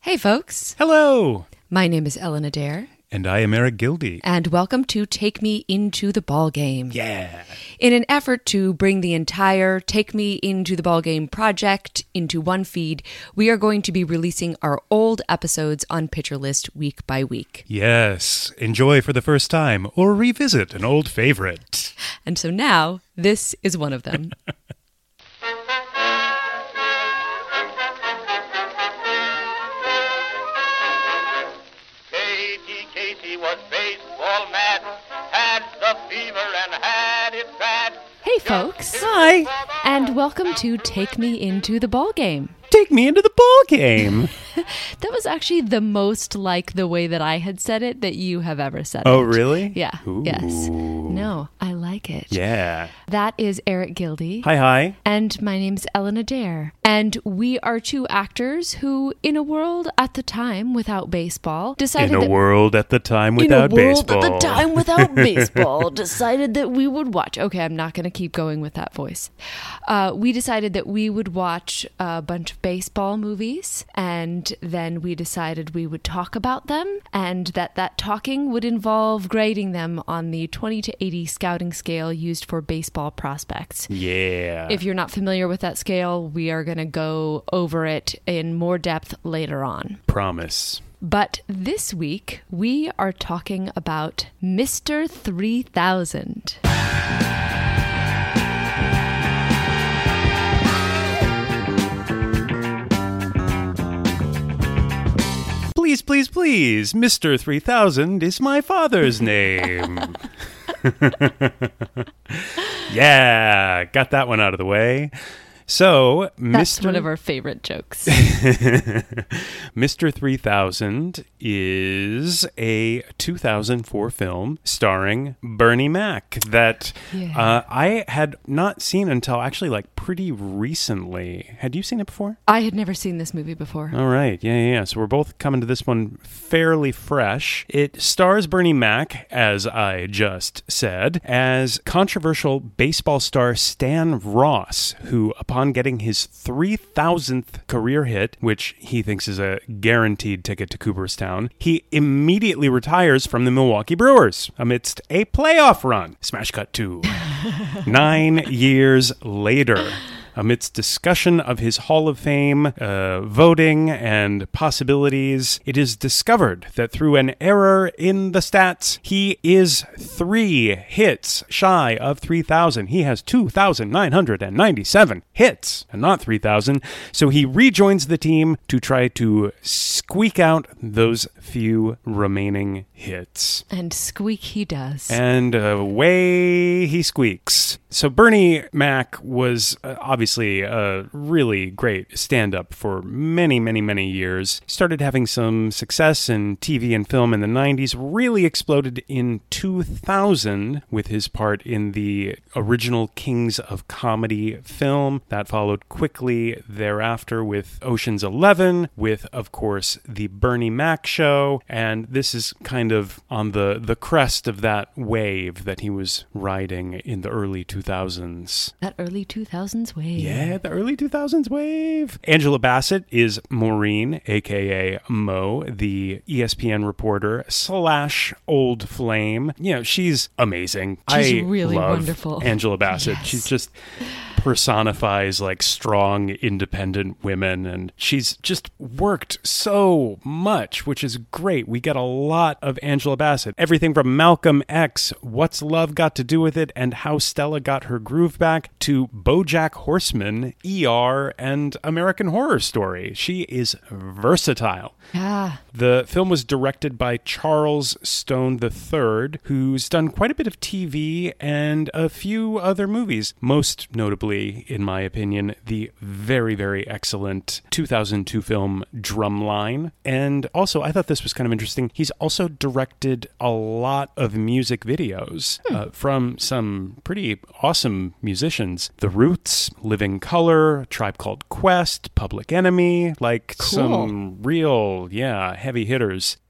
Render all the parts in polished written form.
Hey folks, Hello! my name is Ellen Adair, And I am Eric Gildy. and welcome to Take Me Into the Ballgame. Yeah! In an effort to bring the entire Take Me Into the Ballgame project into one feed, we are going to be releasing our old episodes on Pitcher List week by week. Yes, enjoy for the first time or revisit an old favorite. And so now, this is one of them. Casey was baseball mad, had the fever and had it bad. Hey folks, Hi! and welcome to Take Me Into the Ballgame. Take me into the ball game! That was actually the most like the way that I had said it that you have ever said it. Oh, really? Yeah. Ooh. Yes. No, I like it. Yeah. That is Eric Gildy. Hi. And my name's Ellen Adair. And we are two actors who, in a world at the time without baseball, decided In a that world at the time without baseball. at the time without baseball, decided that we would watch. Okay, I'm not going to keep going with that voice. We decided that we would watch a bunch of baseball movies, and then we decided we would talk about them, and that talking would involve grading them on the 20 to 80 scouting scale used for baseball prospects. Yeah. If you're not familiar with that scale, we are going to go over it in more depth later on. Promise. But this week, we are talking about Mr. 3000. Please, please, please, Mr. 3000 is my father's name. Yeah, got that one out of the way. So, That's Mr. one of our favorite jokes. Mr. 3000 is a 2004 film starring Bernie Mac that Yeah. I had not seen until actually like pretty recently. Had you seen it before? I had never seen this movie before. All right. Yeah. So we're both coming to this one fairly fresh. It stars Bernie Mac, as I just said, as controversial baseball star Stan Ross, who, upon getting his 3,000th career hit, which he thinks is a guaranteed ticket to Cooperstown, he immediately retires from the Milwaukee Brewers amidst a playoff run. Smash cut to 9 years later. Amidst discussion of his Hall of Fame, voting, and possibilities, it is discovered that through an error in the stats, he is 3 hits shy of 3,000. He has 2,997 hits, and not 3,000. So he rejoins the team to try to squeak out those few remaining hits. And squeak he does. And away he squeaks. So Bernie Mac was obviously a really great stand-up for many, many, many years. Started having some success in TV and film in the 90s. Really exploded in 2000 with his part in the original Kings of Comedy film. That followed quickly thereafter with Ocean's 11, with, of course, the Bernie Mac Show. And this is kind of on the crest of that wave that he was riding in the early 2000s. That early 2000s wave. Yeah, the early 2000s wave. Angela Bassett is Maureen, a.k.a. Mo, the ESPN reporter / old flame. You know, she's amazing. She's I really love wonderful. Angela Bassett. Yes. She's just personifies like strong, independent women, and she's just worked so much, which is great. We get a lot of Angela Bassett. Everything from Malcolm X, What's Love Got to Do with It, and How Stella Got Her Groove Back, to BoJack Horseman, ER, and American Horror Story. She is versatile. Yeah. The film was directed by Charles Stone III, who's done quite a bit of TV and a few other movies, most notably, in my opinion, the very, very excellent 2002 film Drumline. And also, I thought this was kind of interesting. He's also directed a lot of music videos from some pretty awesome musicians. The Roots, Living Colour, Tribe Called Quest, Public Enemy, like Cool. some real, heavy hitters.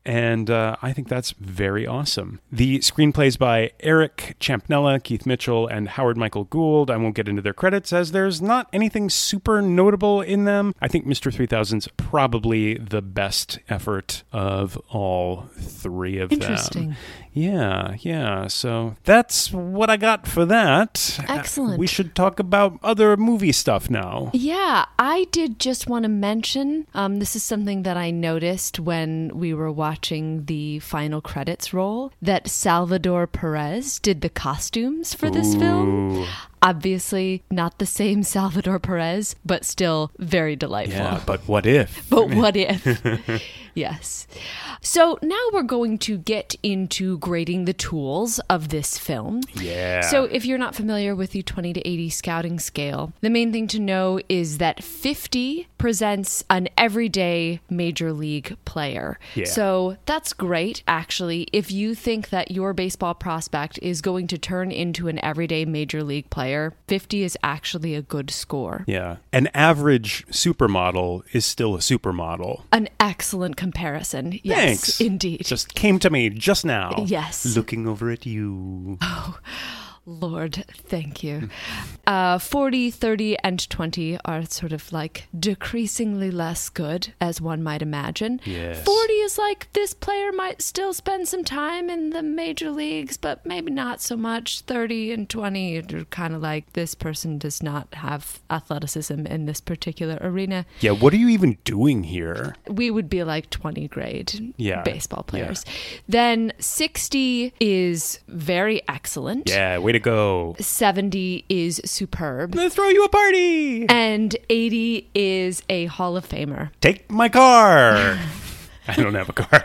And I think that's very awesome. The screenplays by Eric Champnella, Keith Mitchell, and Howard Michael Gould. I won't get into their credits as there's not anything super notable in them. I think Mr. 3000's probably the best effort of all three of them. Interesting. Yeah. So that's what I got for that. Excellent. We should talk about other movie stuff now. Yeah, I did just want to mention, this is something that I noticed when we were watching the final credits roll, that Salvador Perez did the costumes for this film. Obviously, not the same Salvador Perez, but still very delightful. Yeah, but what if? But what if? Yes. So now we're going to get into grading the tools of this film. Yeah. So if you're not familiar with the 20 to 80 scouting scale, the main thing to know is that 50 presents an everyday major league player. Yeah. So that's great, actually. If you think that your baseball prospect is going to turn into an everyday major league player, 50 is actually a good score. Yeah. An average supermodel is still a supermodel. An excellent comparison. Yes, Thanks. indeed. Just came to me just now. Yes. Looking over at you. Lord, thank you. 40, 30, and 20 are sort of like decreasingly less good, as one might imagine. Yes. 40 is like, this player might still spend some time in the major leagues, but maybe not so much. 30 and 20 are kind of like, this person does not have athleticism in this particular arena. Yeah, what are you even doing here? We would be like 20 grade baseball players. Yeah. Then 60 is very excellent. Yeah, way to go. 70 is superb. Let's throw you a party. And 80 is a Hall of Famer. Take my car. I don't have a car.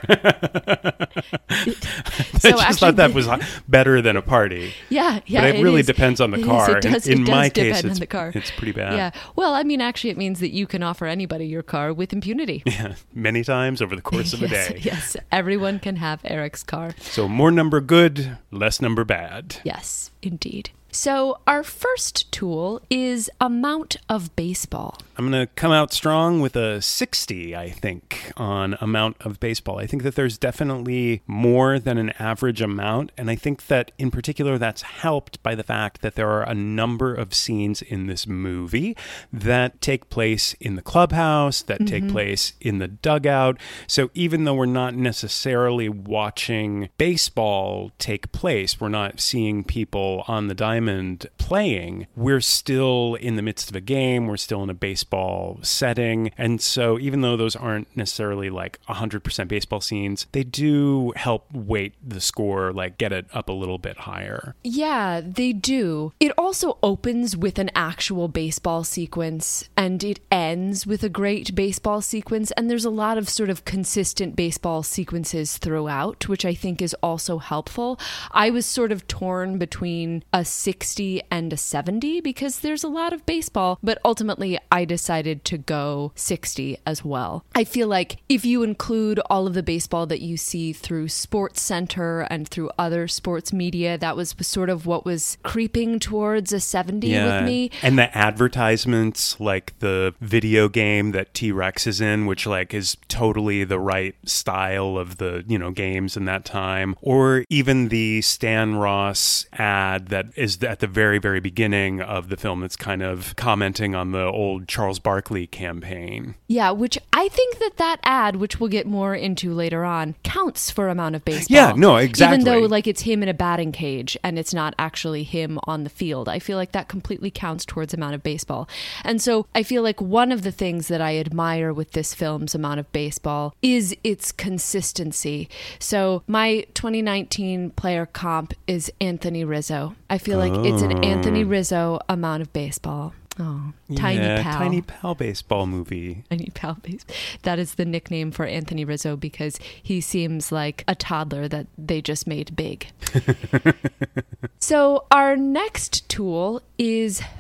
I just thought that was better than a party. Yeah. But it really depends on the car. It does in my case, depend on the car. It's pretty bad. Yeah. Well, I mean, actually, it means that you can offer anybody your car with impunity. Yeah, many times over the course of a day. Yes, everyone can have Eric's car. So more number good, less number bad. Yes, indeed. So our first tool is amount of baseball. I'm going to come out strong with a 60, I think, on amount of baseball. I think that there's definitely more than an average amount, and I think that in particular that's helped by the fact that there are a number of scenes in this movie that take place in the clubhouse, that take place in the dugout. So even though we're not necessarily watching baseball take place, we're not seeing people on the diamond playing, we're still in the midst of a game, we're still in a baseball setting, and so even though those aren't necessarily like 100% baseball scenes, they do help weight the score, like get it up a little bit higher. Yeah, they do. It also opens with an actual baseball sequence, and it ends with a great baseball sequence, and there's a lot of sort of consistent baseball sequences throughout, which I think is also helpful. I was sort of torn between a 60 and a 70 because there's a lot of baseball, but ultimately I decided to go 60 as well. I feel like if you include all of the baseball that you see through Sports Center and through other sports media, that was sort of what was creeping towards a 70 with me. And the advertisements, like the video game that T-Rex is in, which like is totally the right style of the, games in that time, or even the Stan Ross ad that is at the very, very beginning of the film that's kind of commenting on the old Charles Barkley campaign. Yeah, which I think that ad, which we'll get more into later on, counts for amount of baseball. Yeah, no, exactly. Even though like it's him in a batting cage and it's not actually him on the field. I feel like that completely counts towards amount of baseball. And so I feel like one of the things that I admire with this film's amount of baseball is its consistency. So my 2019 player comp is Anthony Rizzo. I feel like it's an Anthony Rizzo amount of baseball. Oh, Tiny Pal. Tiny Pal baseball movie. Tiny Pal baseball. That is the nickname for Anthony Rizzo because he seems like a toddler that they just made big. So our next tool is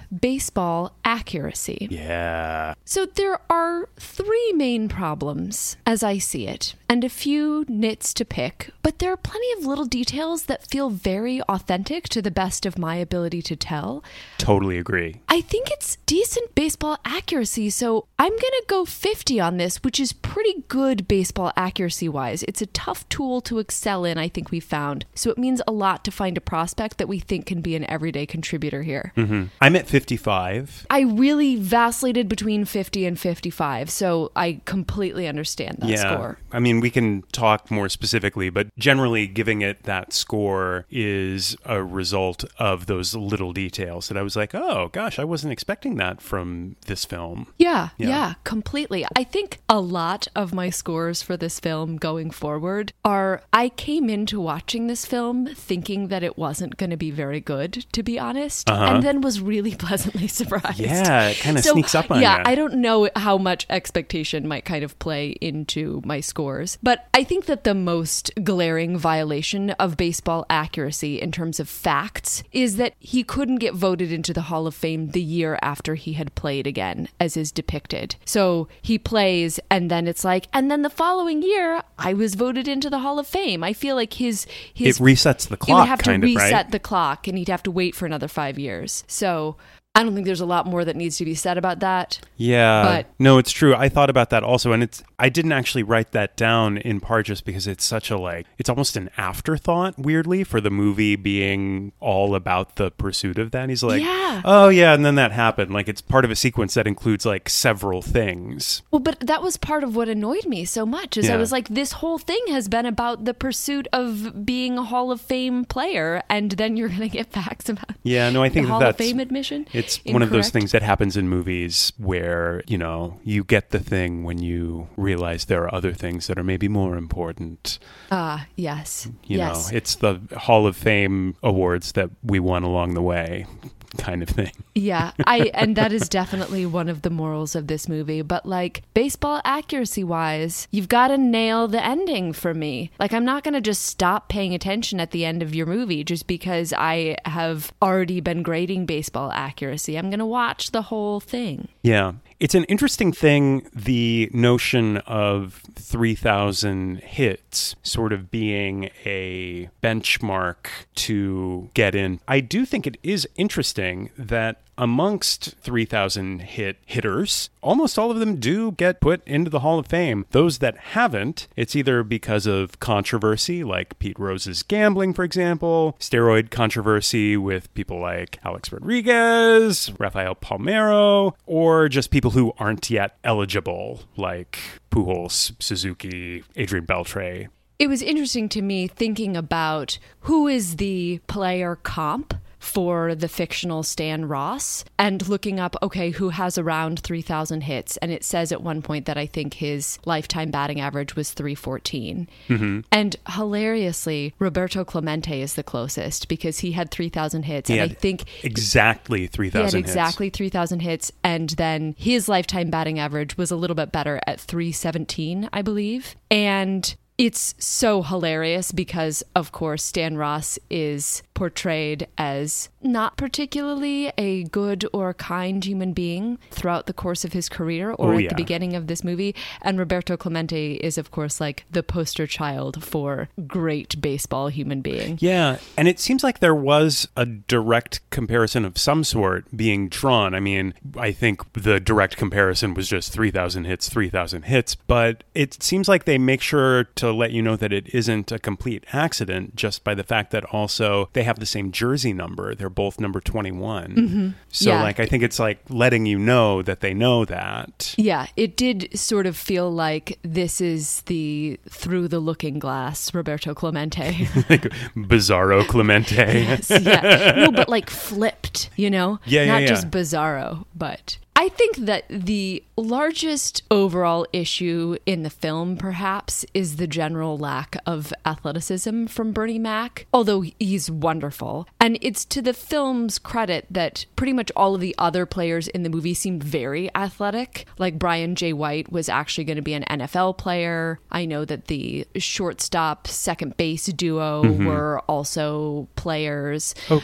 baseball accuracy. Yeah. So there are three main problems, as I see it, and a few nits to pick, but there are plenty of little details that feel very authentic to the best of my ability to tell. Totally agree. I think it's decent baseball accuracy, so I'm going to go 50 on this, which is pretty good baseball accuracy-wise. It's a tough tool to excel in, I think we found, so it means a lot to find a prospect that we think can be an everyday contributor here. Mm-hmm. I'm at 55. I really vacillated between 50 and 55, so I completely understand that score. I mean, we can talk more specifically, but generally giving it that score is a result of those little details that I was like, oh, gosh, I wasn't expecting that from this film. Yeah, completely. I think a lot of my scores for this film going forward are, I came into watching this film thinking that it wasn't going to be very good, to be honest, and then was really pleasantly surprised. Yeah, it kind of sneaks up on you. Yeah, I don't know how much expectation might kind of play into my scores, but I think that the most glaring violation of baseball accuracy in terms of facts is that he couldn't get voted into the Hall of Fame the year after he had played again, as is depicted. So he plays, and then it's like, and then the following year, I was voted into the Hall of Fame. I feel like his it resets the clock, he would have to kind of, reset right? the clock, and he'd have to wait for another 5 years. So I don't think there's a lot more that needs to be said about that. Yeah, but no, it's true. I thought about that also, and I didn't actually write that down in part just because it's such a it's almost an afterthought, weirdly, for the movie being all about the pursuit of that. He's like, oh yeah, and then that happened. Like, it's part of a sequence that includes several things. Well, but that was part of what annoyed me so much, is I was like, this whole thing has been about the pursuit of being a Hall of Fame player, and then you're going to get facts about I think the Hall that's of Fame admission. It's one of those things that happens in movies where, you get the thing when you realize there are other things that are maybe more important. Yes. You know, it's the Hall of Fame awards that we won along the way kind of thing. Yeah, and that is definitely one of the morals of this movie. But baseball accuracy wise, you've got to nail the ending for me. I'm not going to just stop paying attention at the end of your movie just because I have already been grading baseball accuracy. I'm going to watch the whole thing. Yeah. It's an interesting thing, the notion of 3,000 hits sort of being a benchmark to get in. I do think it is interesting that amongst 3,000 hitters, almost all of them do get put into the Hall of Fame. Those that haven't, it's either because of controversy, like Pete Rose's gambling, for example, steroid controversy with people like Alex Rodriguez, Rafael Palmeiro, or just people who aren't yet eligible, like Pujols, Suzuki, Adrian Beltre. It was interesting to me thinking about who is the player comp for the fictional Stan Ross, and looking up, okay, who has around 3,000 hits. And it says at one point that I think his lifetime batting average was 314. Mm-hmm. And hilariously, Roberto Clemente is the closest because he had 3,000 hits. And I think exactly 3,000 hits. He had exactly 3,000 hits. And then his lifetime batting average was a little bit better at 317, I believe. And it's so hilarious because, of course, Stan Ross is portrayed as not particularly a good or kind human being throughout the course of his career or at the beginning of this movie. And Roberto Clemente is, of course, the poster child for great baseball human being. Yeah, and it seems like there was a direct comparison of some sort being drawn. I mean, I think the direct comparison was just 3,000 hits, but it seems like they make sure to let you know that it isn't a complete accident just by the fact that also they have the same jersey number. They're both number 21. Mm-hmm. So I think it's letting you know that they know that. Yeah, it did sort of feel like this is the through the looking glass Roberto Clemente. Bizarro Clemente. Yes, yeah. No, but flipped, Not just bizarro, but I think that the largest overall issue in the film, perhaps, is the general lack of athleticism from Bernie Mac, although he's wonderful. And it's to the film's credit that pretty much all of the other players in the movie seemed very athletic. Like Brian J. White was actually going to be an NFL player. I know that the shortstop, second base duo were also players. Oh, cool.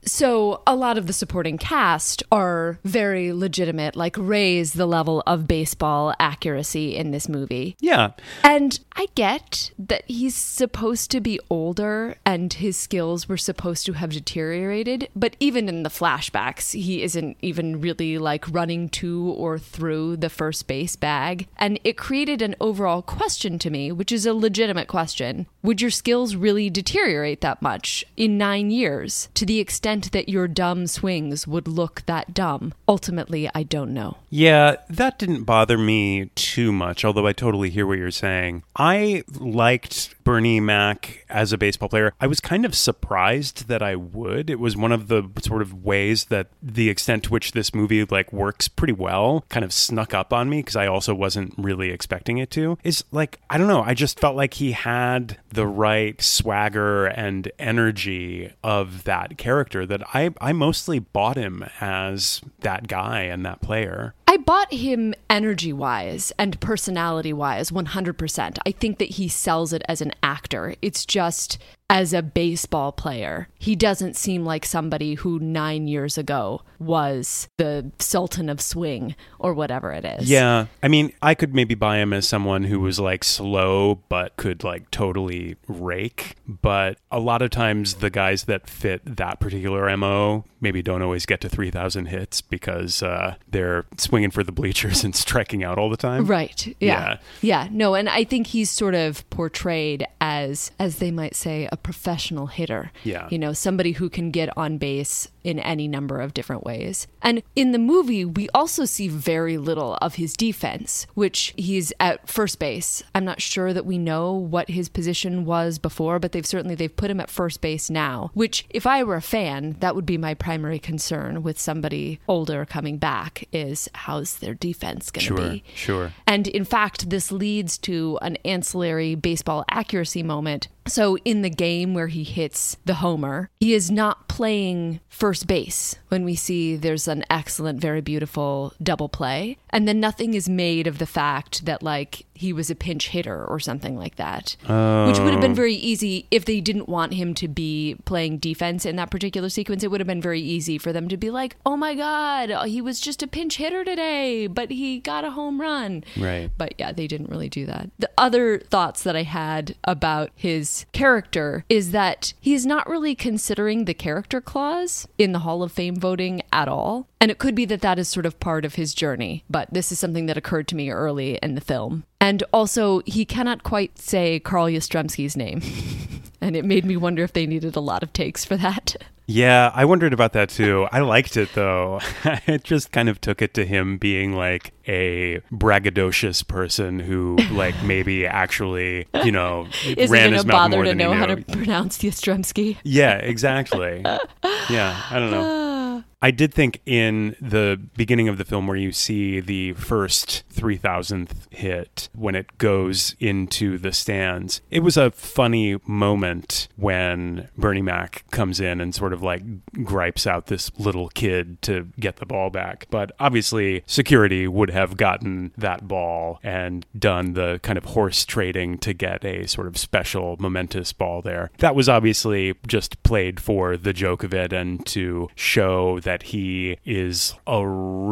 So a lot of the supporting cast are very legitimate, like raise the level of baseball accuracy in this movie. Yeah. And I get that he's supposed to be older and his skills were supposed to have deteriorated, but even in the flashbacks, he isn't even really like running to or through the first base bag. And it created an overall question to me, which is a legitimate question. Would your skills really deteriorate that much in 9 years to the extent that your dumb swings would look that dumb? Ultimately, I don't know. Yeah, that didn't bother me too much, although I totally hear what you're saying. I liked Bernie Mac as a baseball player. I was kind of surprised that I would. It was one of the sort of ways that the extent to which this movie like works pretty well kind of snuck up on me, because I also wasn't really expecting it to. Is like, I don't know, I just felt like he had the right swagger and energy of that character that I mostly bought him as that guy and that player. I bought him energy-wise and personality-wise 100%. I think that he sells it as an actor. It's just, as a baseball player, he doesn't seem like somebody who 9 years ago was the Sultan of Swing or whatever it is. Yeah. I mean, I could maybe buy him as someone who was like slow but could like totally rake. But a lot of times the guys that fit that particular MO maybe don't always get to 3,000 hits because they're swinging for the bleachers and striking out all the time. Right. Yeah. Yeah. No, and I think he's sort of portrayed as they might say, a professional hitter. Yeah. You know, somebody who can get on base in any number of different ways. And in the movie, we also see very little of his defense, which he's at first base. I'm not sure that we know what his position was before, but they've put him at first base now, which if I were a fan, that would be my primary concern with somebody older coming back, is how's their defense going to be? Sure. And in fact, this leads to an ancillary baseball accuracy moment. So in the game where he hits the homer, he is not playing first base when we see there's an excellent, very beautiful double play. And then nothing is made of the fact that like he was a pinch hitter or something like that, which would have been very easy if they didn't want him to be playing defense in that particular sequence. It would have been very easy for them to be like, oh my God, he was just a pinch hitter today, but he got a home run. Right. But yeah, they didn't really do that. The other thoughts that I had about his character is that he's not really considering the character clause in the Hall of Fame voting at all. And it could be that that is sort of part of his journey, but this is something that occurred to me early in the film. And also, he cannot quite say Carl Yastrzemski's name. And it made me wonder if they needed a lot of takes for that. Yeah, I wondered about that too. I liked it though. It just kind of took it to him being like a braggadocious person who like maybe actually, you know, ran his mouth more than he knew. Isn't going to bother to know how to pronounce Yastrzemski. Yeah, exactly. Yeah, I don't know. I did think in the beginning of the film where you see the first 3,000th hit when it goes into the stands, it was a funny moment when Bernie Mac comes in and sort of like gripes out this little kid to get the ball back. But obviously security would have gotten that ball and done the kind of horse trading to get a sort of special momentous ball there. That was obviously just played for the joke of it and to show that he is a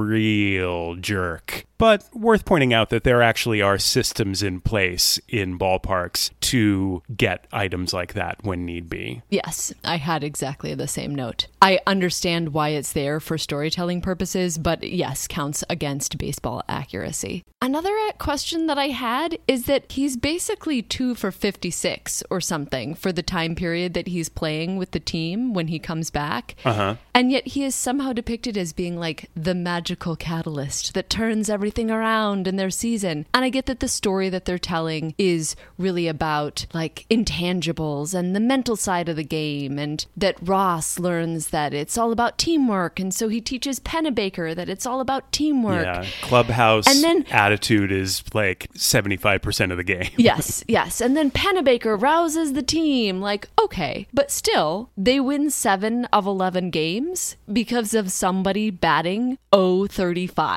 real jerk. But worth pointing out that there actually are systems in place in ballparks to get items like that when need be. Yes, I had exactly the same note. I understand why it's there for storytelling purposes, but yes, counts against baseball accuracy. Another question that I had is that he's basically 2 for 56 or something for the time period that he's playing with the team when he comes back. And yet he is somehow depicted as being like the magical catalyst that turns everything around in their season. And I get that the story that they're telling is really about like intangibles and the mental side of the game, and that Ross learns that it's all about teamwork, and so he teaches Pennebaker that it's all about teamwork. Yeah, clubhouse and then attitude is like 75% of the game. Yes. And then Pennebaker rouses the team. Like, okay, but still, they win 7 of 11 games because of somebody batting .035.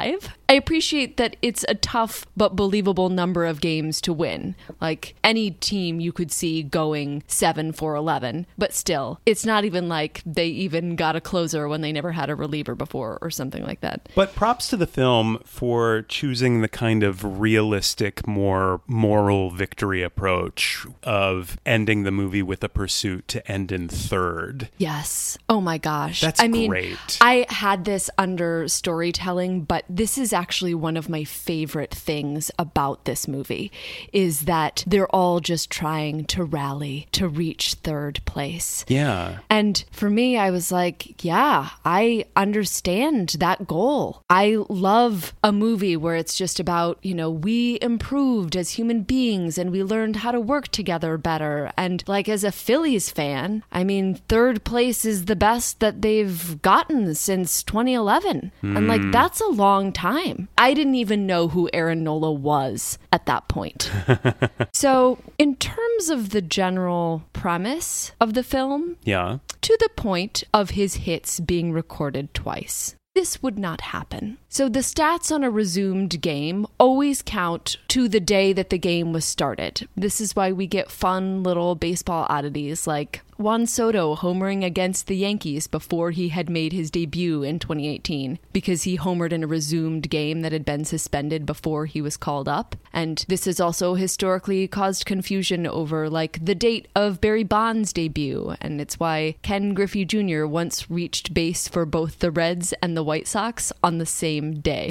I appreciate that it's a tough but believable number of games to win. Like any team you could see going 7-for-11, but still, it's not even like they even got a closer when they never had a reliever before or something like that. But props to the film for choosing the kind of realistic, more moral victory approach of ending the movie with a pursuit to end in third. Yes. Oh my gosh. That's great. I had this under storytelling, but this is actually one of my favorite things about this movie is that they're all just trying to rally to reach third place. Yeah. And for me, I was like, yeah, I understand that goal. I love a movie where it's just about, we improved as human beings and we learned how to work together better. And like as a Phillies fan, I mean, third place is the best that they've gotten since 2011. And like, that's a long time. I didn't even know who Aaron Nola was at that point. So in terms of the general premise of the film, Yeah. to the point of his hits being recorded twice, this would not happen. So the stats on a resumed game always count to the day that the game was started. This is why we get fun little baseball oddities like Juan Soto homering against the Yankees before he had made his debut in 2018 because he homered in a resumed game that had been suspended before he was called up. And this has also historically caused confusion over like the date of Barry Bonds' debut. And it's why Ken Griffey Jr. once reached base for both the Reds and the White Sox on the same day.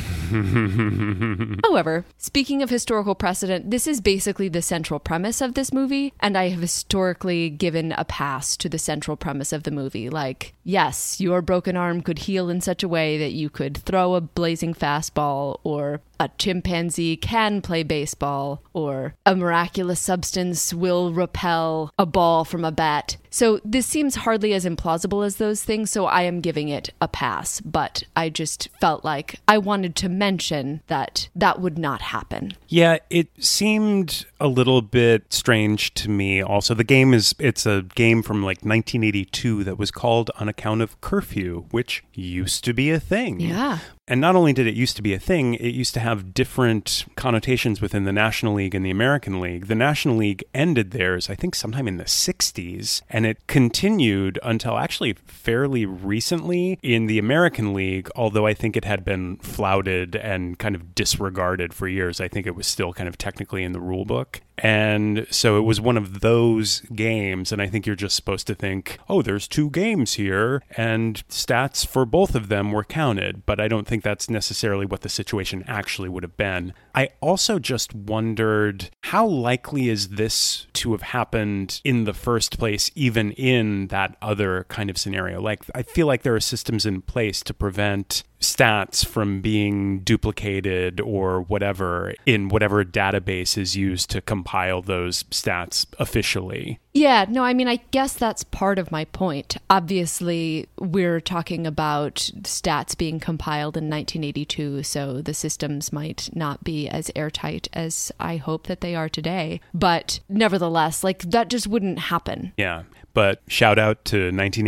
However, speaking of historical precedent, this is basically the central premise of this movie, and I have historically given a pass to the central premise of the movie. Like, yes, your broken arm could heal in such a way that you could throw a blazing fastball, or a chimpanzee can play baseball, or a miraculous substance will repel a ball from a bat. So this seems hardly as implausible as those things, so I am giving it a pass. But I just felt like I wanted to mention that that would not happen. Yeah, it seemed a little bit strange to me. Also, it's a game from like 1982 that was called on account of curfew, which used to be a thing. Yeah. And not only did it used to be a thing, it used to have different connotations within the National League and the American League. The National League ended theirs, I think, sometime in the 60s, and it continued until actually fairly recently in the American League, although I think it had been flouted and kind of disregarded for years. I think it was still kind of technically in the rule book. And so it was one of those games, and I think you're just supposed to think, oh, there's two games here, and stats for both of them were counted, but I don't think that's necessarily what the situation actually would have been. I also just wondered, how likely is this to have happened in the first place, even in that other kind of scenario? Like, I feel like there are systems in place to prevent stats from being duplicated or whatever in whatever database is used to compile those stats officially. Yeah, no, I mean, I guess that's part of my point. Obviously, we're talking about stats being compiled in 1982, so the systems might not be as airtight as I hope that they are today. But nevertheless, like, that just wouldn't happen. Yeah, but shout out to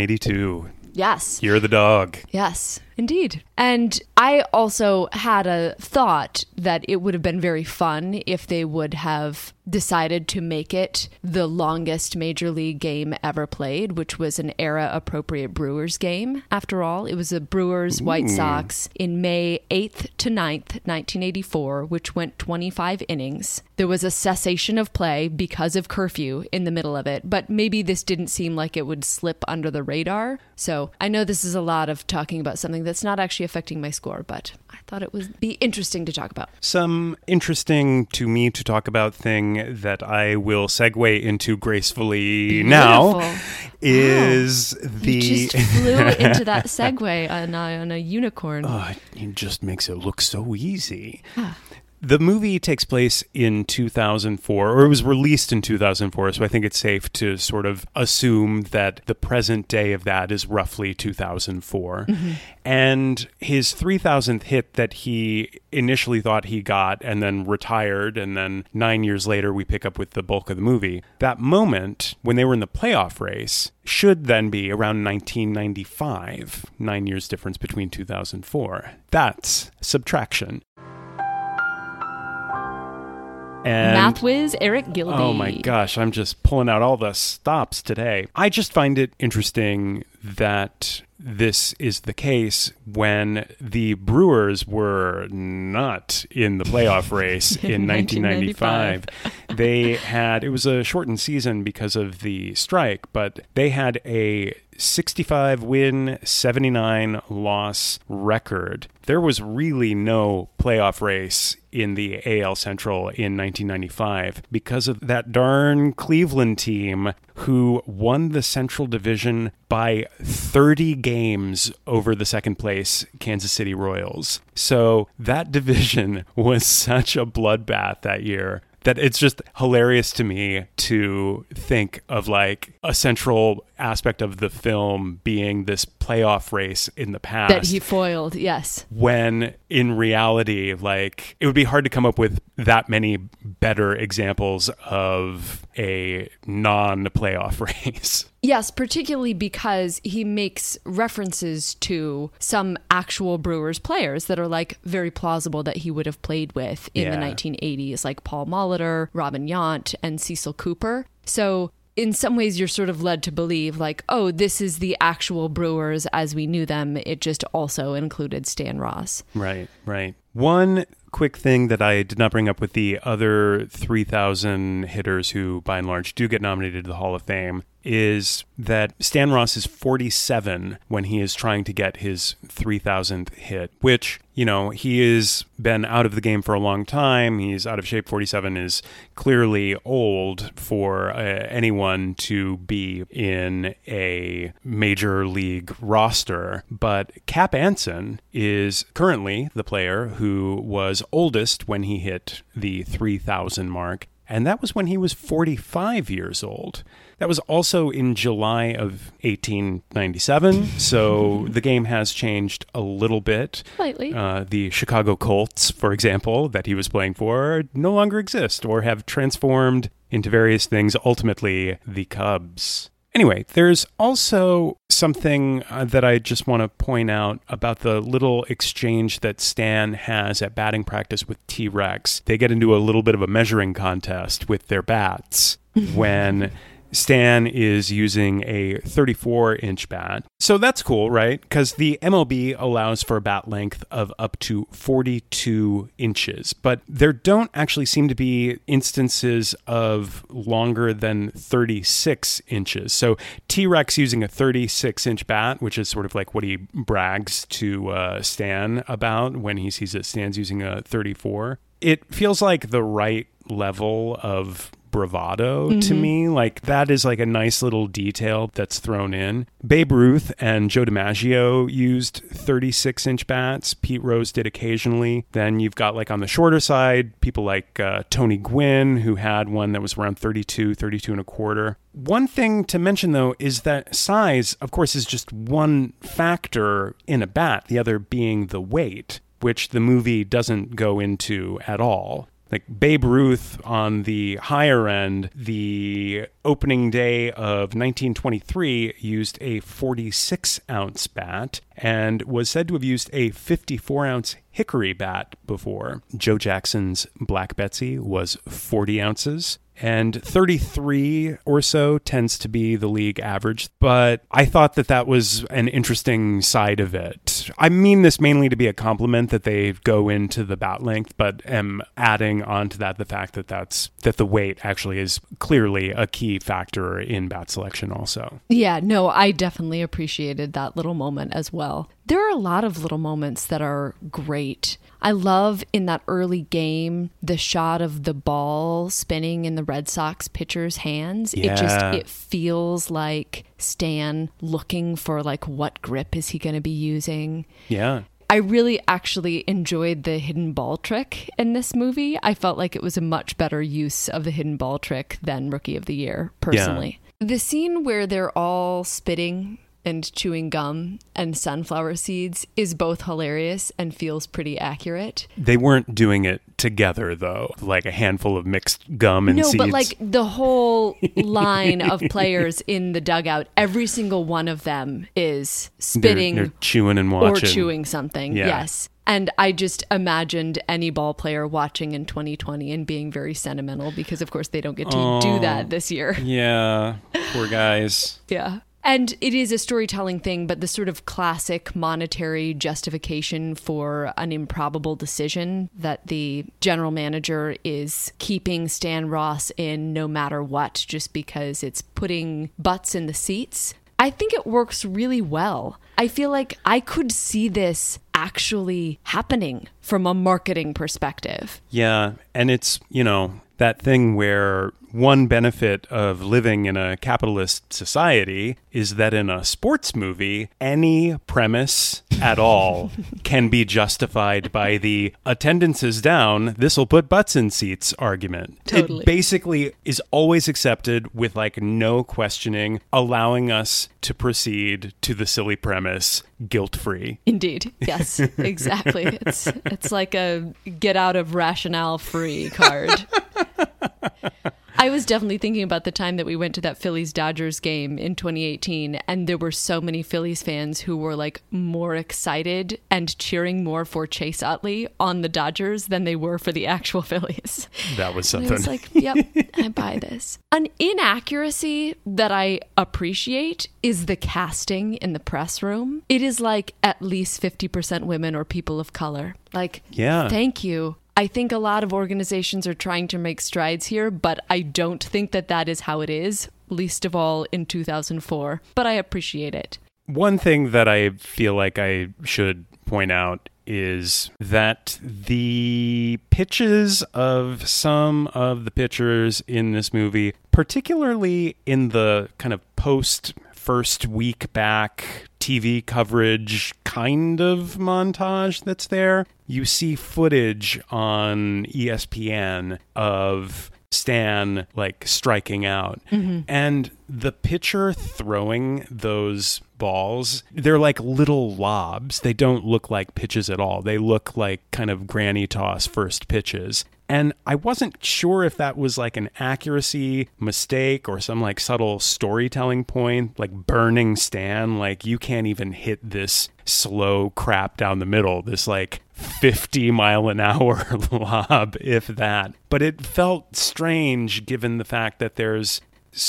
1982. Yes. You're the dog. Yes, indeed. And I also had a thought that it would have been very fun if they would have decided to make it the longest Major League game ever played, which was an era-appropriate Brewers game. After all, it was a Brewers-White Sox in May 8th to 9th, 1984, which went 25 innings. There was a cessation of play because of curfew in the middle of it, but maybe this didn't seem like it would slip under the radar. So I know this is a lot of talking about something that's not actually affecting my score, but I thought it would be interesting to talk about. Some interesting to me to talk about thing that I will segue into gracefully now is You just flew into that segue on a unicorn. It just makes it look so easy. The movie takes place in 2004, or it was released in 2004, so I think it's safe to sort of assume that the present day of that is roughly 2004. And his 3,000th hit that he initially thought he got and then retired, and then 9 years later we pick up with the bulk of the movie, that moment when they were in the playoff race should then be around 1995, 9 years difference between 2004. That's subtraction. And Math whiz Eric Gilby. Oh my gosh, I'm just pulling out all the stops today. I just find it interesting that this is the case when the Brewers were not in the playoff race in 1995. It was a shortened season because of the strike, but they had a 65 win, 79 loss record. There was really no playoff race in the AL Central in 1995 because of that darn Cleveland team who won the Central Division by 30 games over the second place Kansas City Royals. So that division was such a bloodbath that year that it's just hilarious to me to think of like a central aspect of the film being this playoff race in the past. That he foiled, yes. When in reality, like, it would be hard to come up with that many better examples of a non-playoff race. Yes, particularly because he makes references to some actual Brewers players that are like very plausible that he would have played with in the 1980s, like Paul Molitor, Robin Yount, and Cecil Cooper. So in some ways, you're sort of led to believe like, oh, this is the actual Brewers as we knew them. It just also included Stan Ross. Right, right. One quick thing that I did not bring up with the other 3,000 hitters who, by and large, do get nominated to the Hall of Fame is that Stan Ross is 47 when he is trying to get his 3,000th hit, which, you know, he has been out of the game for a long time. He's out of shape. 47 is clearly old for anyone to be in a major league roster. But Cap Anson is currently the player who was oldest when he hit the 3,000 mark. And that was when he was 45 years old. That was also in July of 1897, so the game has changed a little bit. Slightly. The Chicago Colts, for example, that he was playing for, no longer exist or have transformed into various things, ultimately the Cubs. Anyway, there's also something that I just want to point out about the little exchange that Stan has at batting practice with T-Rex. They get into a little bit of a measuring contest with their bats when Stan is using a 34-inch bat. So that's cool, right? Because the MLB allows for a bat length of up to 42 inches. But there don't actually seem to be instances of longer than 36 inches. So T-Rex using a 36-inch bat, which is sort of like what he brags to Stan about when he sees that Stan's using a 34. It feels like the right level of bravado to me. Like, that is like a nice little detail that's thrown in. Babe Ruth and Joe DiMaggio used 36-inch bats. Pete Rose did occasionally. Then you've got, like, on the shorter side, people like Tony Gwynn, who had one that was around 32 and a quarter. One thing to mention, though, is that size, of course, is just one factor in a bat, the other being the weight, which the movie doesn't go into at all. Like Babe Ruth on the higher end, the opening day of 1923 used a 46-ounce bat and was said to have used a 54-ounce hickory bat before. Joe Jackson's Black Betsy was 40 ounces. And 33 or so tends to be the league average. But I thought that that was an interesting side of it. I mean this mainly to be a compliment that they go into the bat length, but am adding on to that the fact that that the weight actually is clearly a key factor in bat selection also. Yeah, no, I definitely appreciated that little moment as well. There are a lot of little moments that are great. I love in that early game, the shot of the ball spinning in the Red Sox pitcher's hands. Yeah. It feels like Stan looking for like what grip is he going to be using. Yeah. I really actually enjoyed the hidden ball trick in this movie. I felt like it was a much better use of the hidden ball trick than Rookie of the Year, personally. Yeah. The scene where they're all spitting and chewing gum and sunflower seeds is both hilarious and feels pretty accurate. They weren't doing it together, though, like a handful of mixed gum and seeds. No, but like the whole line of players in the dugout, every single one of them is spitting. They're chewing and watching. Or chewing something, yes. And I just imagined any ball player watching in 2020 and being very sentimental because, of course, they don't get to do that this year. Yeah, poor guys. Yeah. And it is a storytelling thing, but the sort of classic monetary justification for an improbable decision that the general manager is keeping Stan Ross in no matter what, just because it's putting butts in the seats. I think it works really well. I feel like I could see this actually happening from a marketing perspective. Yeah, and it's, that thing where one benefit of living in a capitalist society is that in a sports movie, any premise at all can be justified by the attendance is down, this'll put butts in seats argument. Totally. It basically is always accepted with like no questioning, allowing us to proceed to the silly premise guilt-free. Indeed. Yes, exactly. It's like a get out of rationale free card. I was definitely thinking about the time that we went to that Phillies-Dodgers game in 2018, and there were so many Phillies fans who were like more excited and cheering more for Chase Utley on the Dodgers than they were for the actual Phillies. That was something. And I was like, yep, I buy this. An inaccuracy that I appreciate is the casting in the press room. It is like at least 50% women or people of color. Like, thank you. I think a lot of organizations are trying to make strides here, but I don't think that that is how it is, least of all in 2004. But I appreciate it. One thing that I feel like I should point out is that the pitches of some of the pitchers in this movie, particularly in the kind of first week back TV coverage kind of montage that's there, you see footage on ESPN of Stan like striking out. Mm-hmm. And the pitcher throwing those balls, they're like little lobs. They don't look like pitches at all. They look like kind of granny toss first pitches. And I wasn't sure if that was like an accuracy mistake or some like subtle storytelling point, like burning Stan, like you can't even hit this slow crap down the middle, this like 50 mile an hour lob, if that. But it felt strange given the fact that there's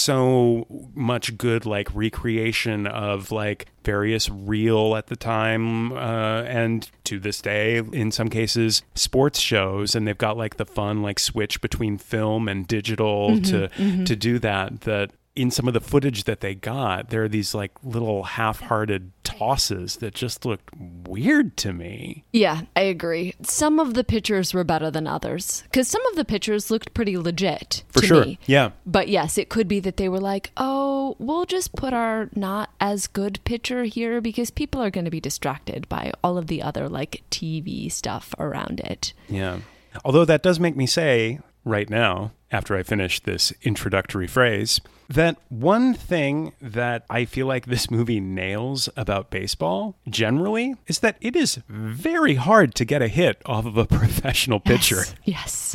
so much good like recreation of like various real at the time and to this day in some cases sports shows, and they've got like the fun like switch between film and digital to do that in some of the footage that they got, there are these like little half-hearted tosses that just looked weird to me. Yeah, I agree. Some of the pictures were better than others because some of the pictures looked pretty legit for to sure. Me. Yeah. But yes, it could be that they were like, oh, we'll just put our not as good picture here because people are going to be distracted by all of the other like TV stuff around it. Yeah. Although that does make me say right now, after I finish this introductory phrase, that one thing that I feel like this movie nails about baseball generally is that it is very hard to get a hit off of a professional pitcher. Yes.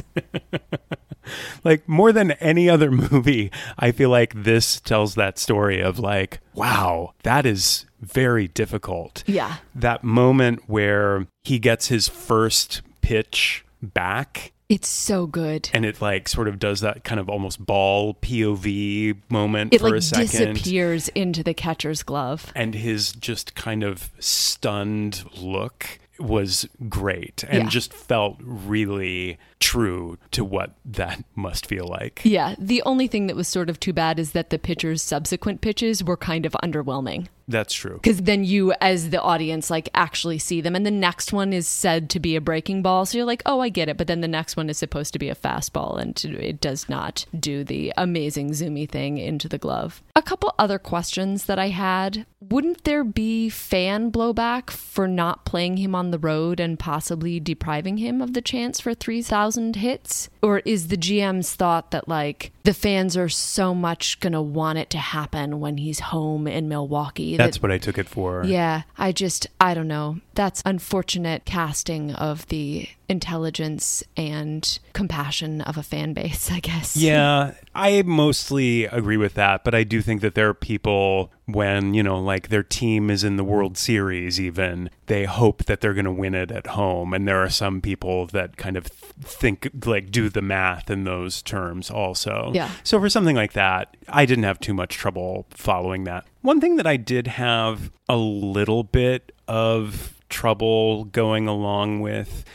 Like more than any other movie, I feel like this tells that story of like, wow, that is very difficult. Yeah. That moment where he gets his first pitch back. It's so good. And it like sort of does that kind of almost ball POV moment for a second. It like disappears into the catcher's glove. And his just kind of stunned look was great and just felt really true to what that must feel like. Yeah. The only thing that was sort of too bad is that the pitcher's subsequent pitches were kind of underwhelming. That's true. Because then you, as the audience, like actually see them. And the next one is said to be a breaking ball. So you're like, oh, I get it. But then the next one is supposed to be a fastball. And it does not do the amazing zoomy thing into the glove. A couple other questions that I had. wouldn't there be fan blowback for not playing him on the road and possibly depriving him of the chance for 3,000 hits? Or is the GM's thought that, like, the fans are so much going to want it to happen when he's home in Milwaukee? That's what I took it for. Yeah, I don't know. That's unfortunate casting of the intelligence and compassion of a fan base, I guess. Yeah, I mostly agree with that, but I do think that there are people when, like their team is in the World Series even, they hope that they're going to win it at home. And there are some people that kind of think, like, do the math in those terms also. Yeah. So for something like that, I didn't have too much trouble following that. One thing that I did have a little bit of trouble going along with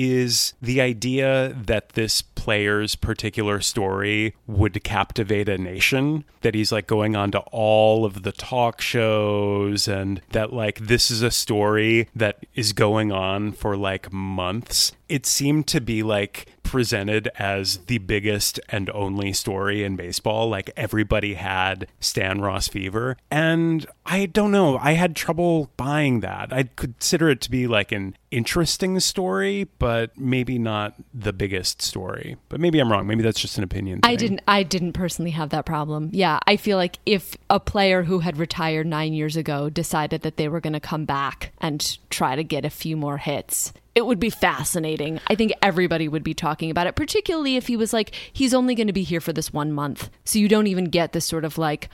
is the idea that this player's particular story would captivate a nation, that he's like going on to all of the talk shows and that like this is a story that is going on for like months. It seemed to be like presented as the biggest and only story in baseball. Like everybody had Stan Ross fever. And I don't know, I had trouble buying that. I'd consider it to be like an interesting story, but maybe not the biggest story. But maybe I'm wrong. Maybe that's just an opinion thing. I didn't personally have that problem. Yeah, I feel like if a player who had retired 9 years ago decided that they were going to come back and try to get a few more hits, it would be fascinating. I think everybody would be talking about it, particularly if he was like, he's only going to be here for this 1 month. So you don't even get this sort of like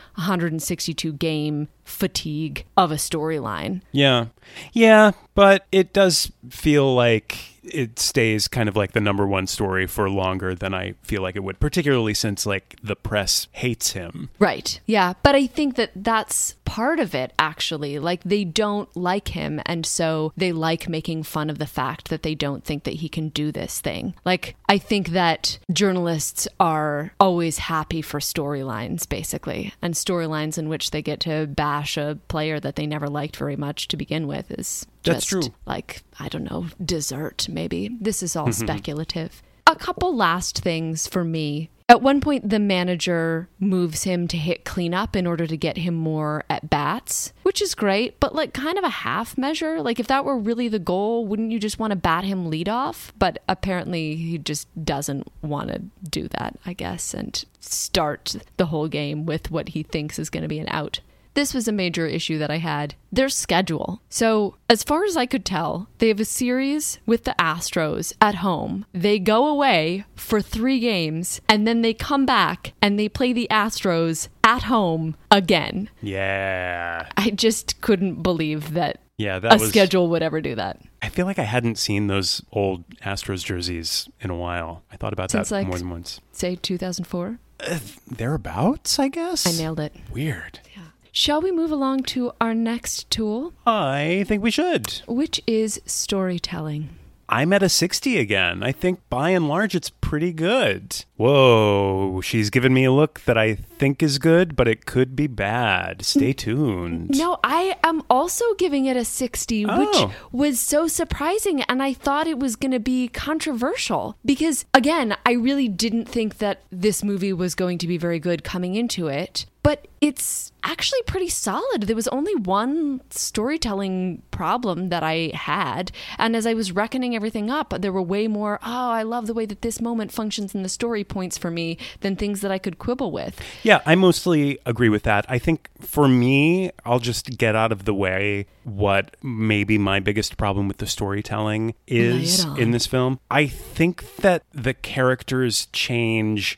162 game fatigue of a storyline. Yeah. Yeah, but it does feel like it stays kind of like the number one story for longer than I feel like it would, particularly since like the press hates him. Right. Yeah. But I think that that's part of it, actually. Like they don't like him. And so they like making fun of the fact that they don't think that he can do this thing. Like I think that journalists are always happy for storylines, basically. And storylines in which they get to bash a player that they never liked very much to begin with is That's just true. like, I don't know, dessert, maybe. This is all speculative. A couple last things for me. At one point, the manager moves him to hit cleanup in order to get him more at bats, which is great, but like kind of a half measure. Like if that were really the goal, wouldn't you just want to bat him leadoff? But apparently he just doesn't want to do that, I guess, and start the whole game with what he thinks is going to be an out. This was a major issue that I had. Their schedule. So, as far as I could tell, they have a series with the Astros at home. They go away for 3 games, and then they come back and they play the Astros at home again. Yeah. I just couldn't believe that That was schedule would ever do that. I feel like I hadn't seen those old Astros jerseys in a while. I thought about Since, that like, more than once. Say 2004? Thereabouts, I guess? I nailed it. Weird. Yeah. Shall we move along to our next tool, I think we should. which is storytelling? I'm at a 60 again. I think by and large it's pretty good. Whoa, she's given me a look that I think is good, but it could be bad. Stay tuned. No, I am also giving it a 60, which Oh. was so surprising. And I thought it was going to be controversial because, again, I really didn't think that this movie was going to be very good coming into it. But it's actually pretty solid. There was only one storytelling problem that I had. And as I was reckoning everything up, there were way more, I love the way that this moment functions in the story points for me than things that I could quibble with. Yeah, I mostly agree with that. I think for me, I'll just get out of the way what maybe my biggest problem with the storytelling is Lay it on. in this film. I think that the characters change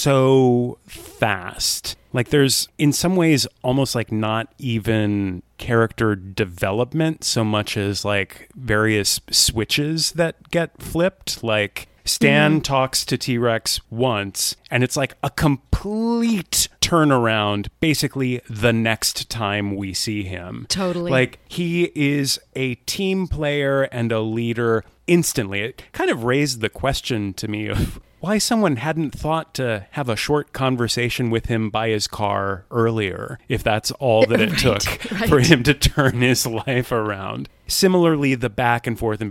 so fast. Like there's in some ways almost like not even character development so much as like various switches that get flipped. Like Stan talks to T-Rex once and it's like a complete turnaround basically the next time we see him. Totally. Like he is a team player and a leader instantly. It kind of raised the question to me of why someone hadn't thought to have a short conversation with him by his car earlier, if that's all that it took for him to turn his life around. Similarly, the back and forth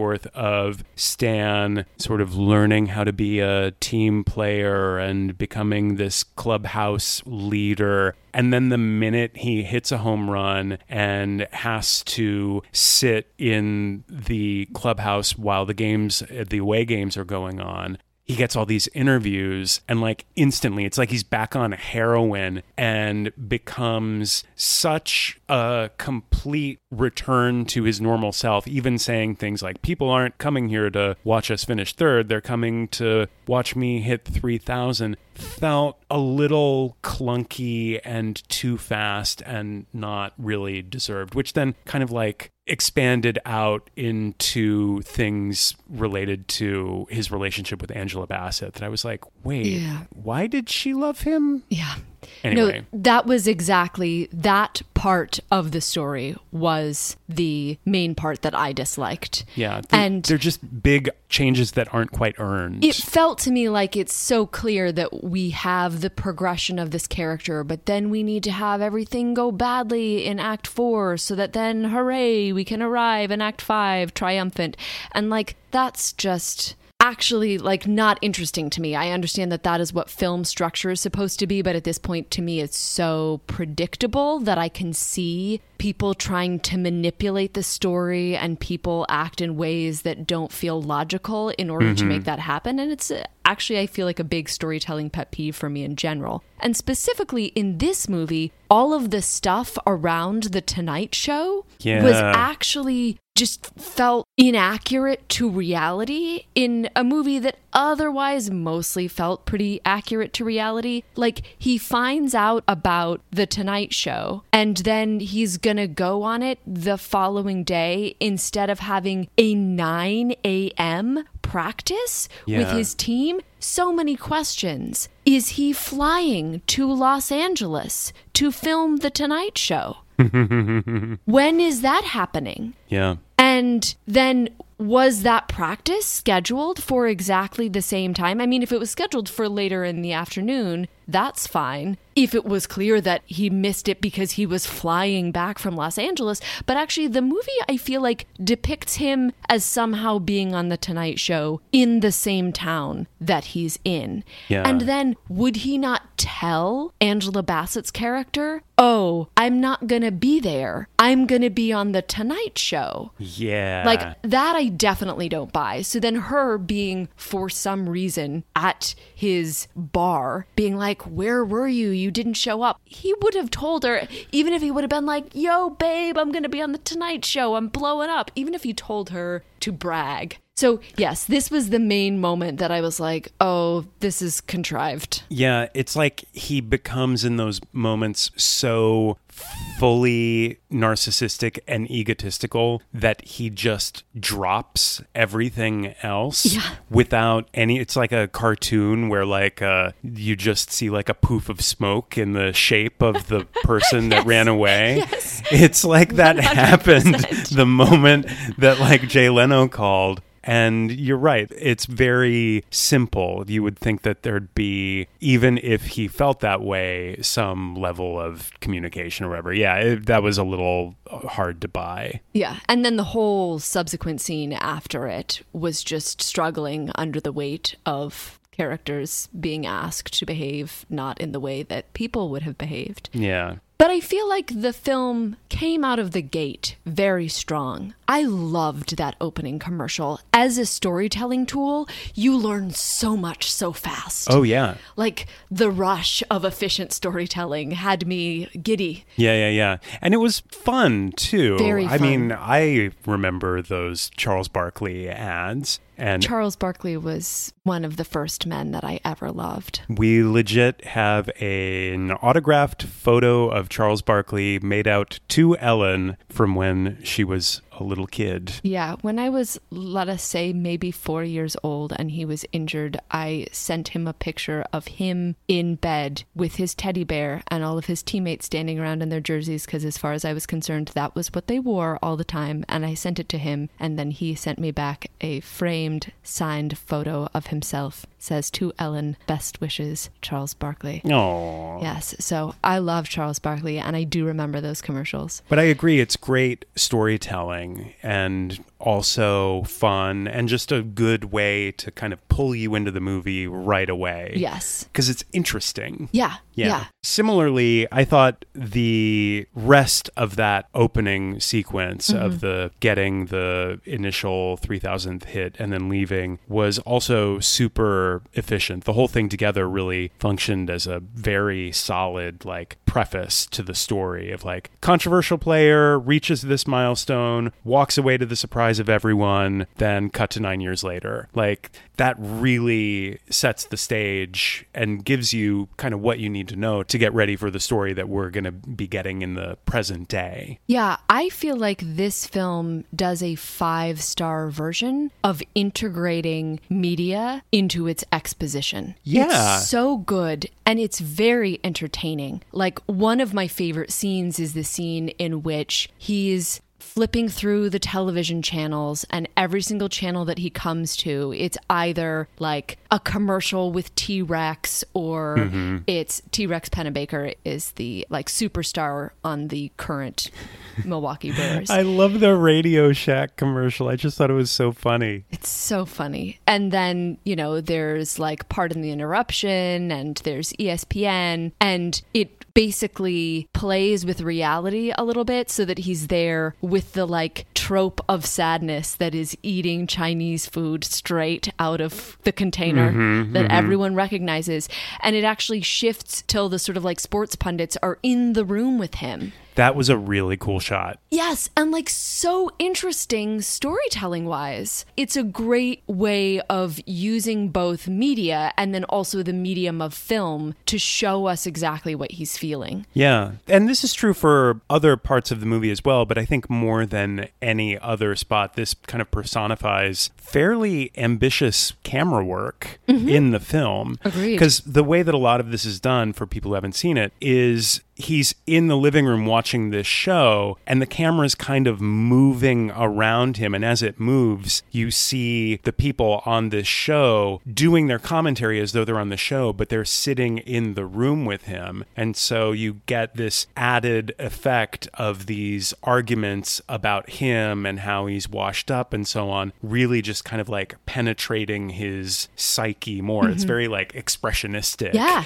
of Stan sort of learning how to be a team player and becoming this clubhouse leader. And then the minute he hits a home run and has to sit in the clubhouse while the away games are going on, he gets all these interviews and like instantly it's like he's back on heroin and becomes such a complete return to his normal self, even saying things like, people aren't coming here to watch us finish third, they're coming to watch me hit 3,000, felt a little clunky and too fast and not really deserved, which then kind of like expanded out into things related to his relationship with Angela Bassett that I was like, wait, why did she love him? Yeah. Anyway. No, that was exactly, that part of the story was the main part that I disliked. Yeah. And they're just big changes that aren't quite earned. It felt to me like it's so clear that we have the progression of this character, but then we need to have everything go badly in Act 4 so that then, hooray, we can arrive in Act 5 triumphant. And like, that's just actually like not interesting to me. I understand that that is what film structure is supposed to be, but at this point to me it's so predictable that I can see people trying to manipulate the story and people act in ways that don't feel logical in order to make that happen. And it's actually, I feel like a big storytelling pet peeve for me in general. And specifically in this movie, all of the stuff around The Tonight Show was actually just felt inaccurate to reality in a movie that otherwise mostly felt pretty accurate to reality. Like, he finds out about The Tonight Show and then he's gonna go on it the following day instead of having a 9 a.m. practice with his team. So many questions. Is he flying to Los Angeles to film The Tonight Show? When is that happening? Yeah. And then was that practice scheduled for exactly the same time? I mean, if it was scheduled for later in the afternoon, that's fine. If it was clear that he missed it because he was flying back from Los Angeles. But actually, the movie, I feel like, depicts him as somehow being on The Tonight Show in the same town that he's in. Yeah. And then would he not tell Angela Bassett's character, oh, I'm not going to be there. I'm going to be on The Tonight Show. Yeah. Like, that I definitely don't buy. So then her being, for some reason, at his bar, being like, where were you? You didn't show up. He would have told her, even if he would have been like, yo, babe, I'm going to be on The Tonight Show. I'm blowing up. Even if he told her to brag. So, yes, this was the main moment that I was like, oh, this is contrived. Yeah, it's like he becomes in those moments so fully narcissistic and egotistical that he just drops everything else without any. It's like a cartoon where like you just see like a poof of smoke in the shape of the person that ran away. Yes. It's like that 100%. happened the moment that like Jay Leno called. And you're right. It's very simple. You would think that there'd be, even if he felt that way, some level of communication or whatever. Yeah, that was a little hard to buy. Yeah. And then the whole subsequent scene after it was just struggling under the weight of characters being asked to behave not in the way that people would have behaved. Yeah. But I feel like the film came out of the gate very strong. I loved that opening commercial. As a storytelling tool, you learn so much so fast. Oh, yeah. Like, the rush of efficient storytelling had me giddy. Yeah. And it was fun, too. Very fun. I mean, I remember those Charles Barkley ads. And Charles Barkley was one of the first men that I ever loved. we legit have an autographed photo of Charles Barkley made out to Ellen from when she was a little kid. Yeah, when I was, let us say, maybe 4 years old and he was injured, I sent him a picture of him in bed with his teddy bear and all of his teammates standing around in their jerseys because as far as I was concerned, that was what they wore all the time. And I sent it to him and then he sent me back a framed, signed photo of himself says to Ellen, best wishes, Charles Barkley. Oh. Yes, so I love Charles Barkley, and I do remember those commercials. But I agree, it's great storytelling and also fun and just a good way to kind of pull you into the movie right away. Yes. Because it's interesting. Yeah. Similarly, I thought the rest of that opening sequence of the getting the initial 3,000th hit and then leaving was also super efficient. The whole thing together really functioned as a very solid like preface to the story of like controversial player reaches this milestone, walks away to the surprise of everyone, then cut to 9 years later. Like that really sets the stage and gives you kind of what you need to know to get ready for the story that we're going to be getting in the present day. Yeah, I feel like this film does a 5-star version of integrating media into its exposition. Yeah. It's so good and it's very entertaining. Like one of my favorite scenes is the scene in which he's flipping through the television channels, and every single channel that he comes to, it's either like a commercial with T-Rex or it's T-Rex Pennebaker is the like superstar on the current Milwaukee Brewers. I love the Radio Shack commercial. I just thought it was so funny. It's so funny. And then, you know, there's like Pardon the Interruption and there's ESPN, and it basically plays with reality a little bit so that he's there with the like trope of sadness that is eating Chinese food straight out of the container that everyone recognizes. And it actually shifts till the sort of like sports pundits are in the room with him. That was a really cool shot. Yes, and like so interesting storytelling wise. It's a great way of using both media and then also the medium of film to show us exactly what he's feeling. Yeah, and this is true for other parts of the movie as well, but I think more than any other spot, this kind of personifies fairly ambitious camera work in the film. Agreed. Because the way that a lot of this is done, for people who haven't seen it, is he's in the living room watching this show and the camera's kind of moving around him. And as it moves, you see the people on this show doing their commentary as though they're on the show, but they're sitting in the room with him. And so you get this added effect of these arguments about him and how he's washed up and so on, really just kind of like penetrating his psyche more. It's very like expressionistic. Yeah.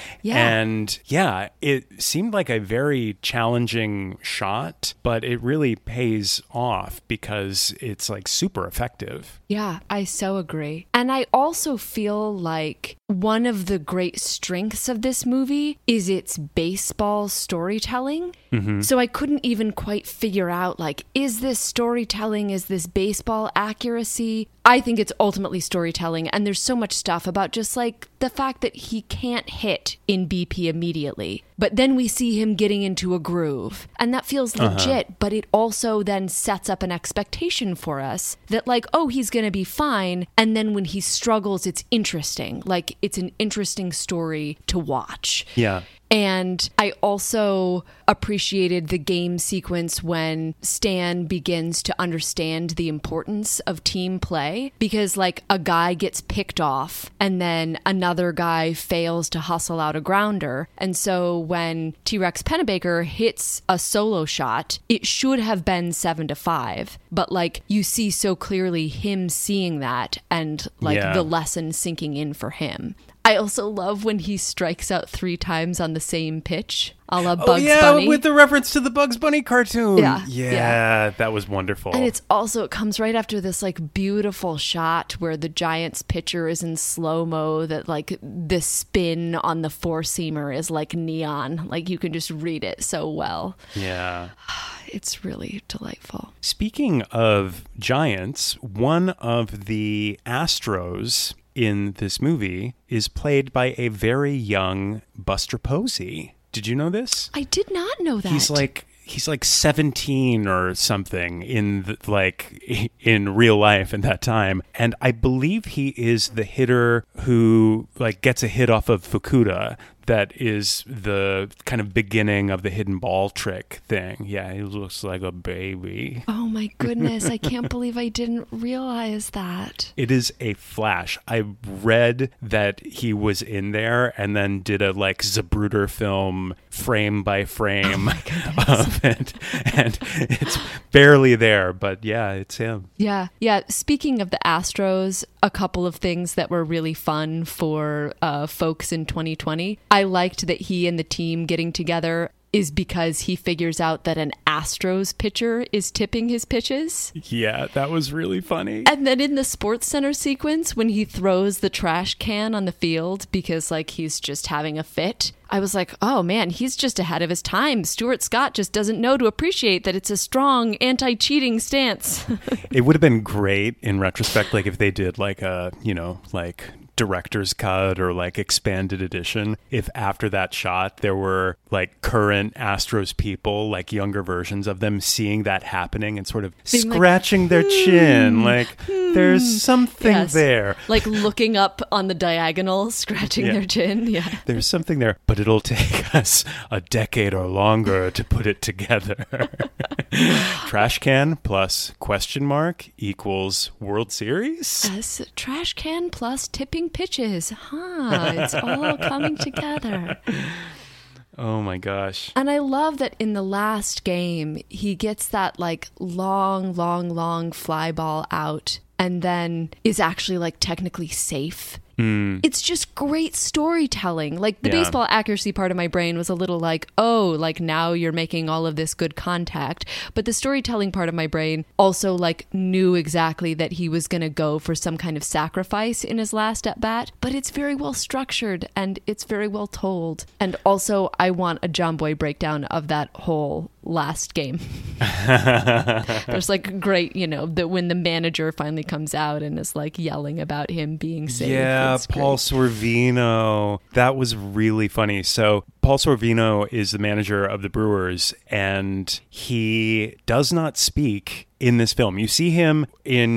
And yeah, it seemed like a very challenging shot, but it really pays off because it's like super effective. Yeah, I so agree. And I also feel like one of the great strengths of this movie is its baseball storytelling. So I couldn't even quite figure out, like, is this storytelling? Is this baseball accuracy? I think it's ultimately storytelling. And there's so much stuff about just like the fact that he can't hit in BP immediately. But then we see him getting into a groove. And that feels legit. But it also then sets up an expectation for us that like, oh, he's going to be fine. And then when he struggles, it's interesting. Like, it's an interesting story to watch. Yeah. And I also appreciated the game sequence when Stan begins to understand the importance of team play, because like a guy gets picked off and then another guy fails to hustle out a grounder. And so when T-Rex Pennebaker hits a solo shot, it should have been 7-5. But like you see so clearly him seeing that and like the lesson sinking in for him. I also love when he strikes out 3 times on the same pitch, a la Bugs Bunny. With the reference to the Bugs Bunny cartoon. Yeah. That was wonderful. And it comes right after this like beautiful shot where the Giants pitcher is in slow-mo, that like the spin on the four-seamer is like neon. Like you can just read it so well. Yeah. It's really delightful. Speaking of Giants, one of the Astros in this movie is played by a very young Buster Posey. Did you know this? I did not know that. He's like 17 or something in real life at that time. And I believe he is the hitter who like gets a hit off of Fukuda that is the kind of beginning of the hidden ball trick thing. Yeah, he looks like a baby. Oh my goodness, I can't believe I didn't realize that. It is a flash. I read that he was in there and then did a like Zapruder film frame by frame of it. And it's barely there, but yeah, it's him. Yeah. Speaking of the Astros, a couple of things that were really fun for folks in 2020. I liked that he and the team getting together is because he figures out that an Astros pitcher is tipping his pitches. Yeah, that was really funny. And then in the Sports Center sequence, when he throws the trash can on the field because like he's just having a fit, I was like, oh man, he's just ahead of his time. Stuart Scott just doesn't know to appreciate that it's a strong anti-cheating stance. It would have been great in retrospect, like if they did like a, like director's cut or like expanded edition, if after that shot there were like current Astros people, like younger versions of them, seeing that happening and sort of being scratching their chin, like there's something there, like looking up on the diagonal, scratching their chin. Yeah, there's something there, but it'll take us a decade or longer to put it together. Trash can plus question mark equals World Series. Yes, trash can plus tipping pitches. It's all coming together. Oh my gosh. And I love that in the last game, he gets that like long fly ball out and then is actually like technically safe. It's just great storytelling. Like the baseball accuracy part of my brain was a little like, oh, like now you're making all of this good contact. But the storytelling part of my brain also like knew exactly that he was going to go for some kind of sacrifice in his last at bat. But it's very well structured and it's very well told. And also I want a John Boy breakdown of that whole last game. There's like great, that when the manager finally comes out and is like yelling about him being safe. Yeah, Paul Sorvino. That was really funny. So Paul Sorvino is the manager of the Brewers, and he does not speak in this film. You see him in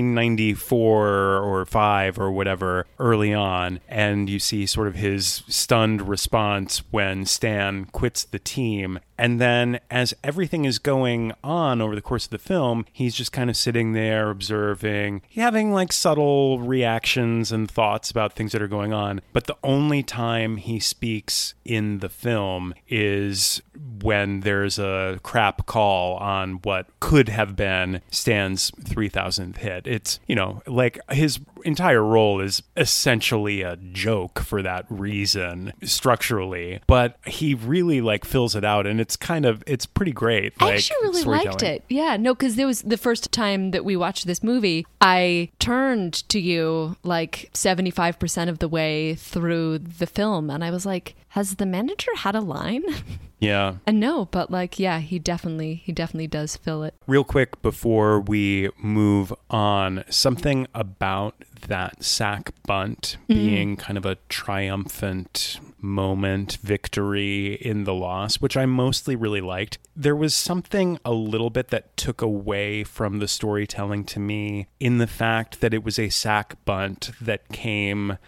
1994 or 5 or whatever early on, and you see sort of his stunned response when Stan quits the team. And then as everything is going on over the course of the film, he's just kind of sitting there observing, having like subtle reactions and thoughts about things that are going on. But the only time he speaks in the film is when there's a crap call on what could have been Stan's 3,000th hit. It's, like his entire role is essentially a joke for that reason structurally, but he really like fills it out, and it's pretty great. I actually really liked it. Yeah, no, because there was the first time that we watched this movie, I turned to you like 75% of the way through the film, and I was like, has the manager had a line? Yeah. And no, but like, yeah, he definitely does fill it. Real quick before we move on, something about that sack bunt being kind of a triumphant moment, victory in the loss, which I mostly really liked. There was something a little bit that took away from the storytelling to me in the fact that it was a sack bunt that came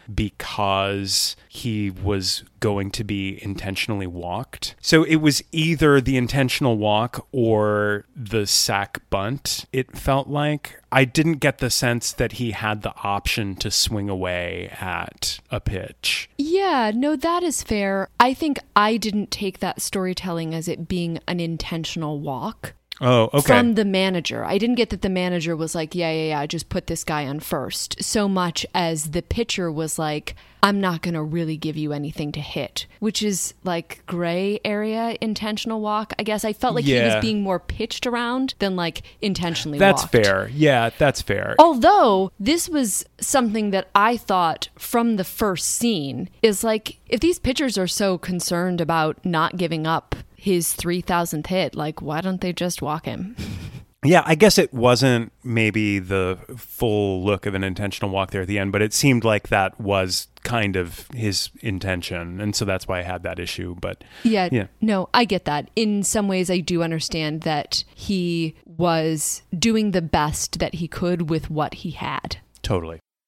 because he was going to be intentionally walked. So it was either the intentional walk or the sack bunt. It felt like I didn't get the sense that he had the option to swing away at a pitch. Yeah, no, that is fair. I think I didn't take that storytelling as it being an intentional walk. Oh, okay. From the manager. I didn't get that the manager was like, yeah, just put this guy on first, so much as the pitcher was like, I'm not going to really give you anything to hit, which is like gray area intentional walk. I guess I felt like he was being more pitched around than like intentionally walked. That's fair. Yeah, that's fair. Although this was something that I thought from the first scene is like, if these pitchers are so concerned about not giving up his 3,000th hit, like, why don't they just walk him? Yeah, I guess it wasn't maybe the full look of an intentional walk there at the end, but it seemed like that was kind of his intention. And so that's why I had that issue. But yeah. No, I get that. In some ways, I do understand that he was doing the best that he could with what he had. Totally.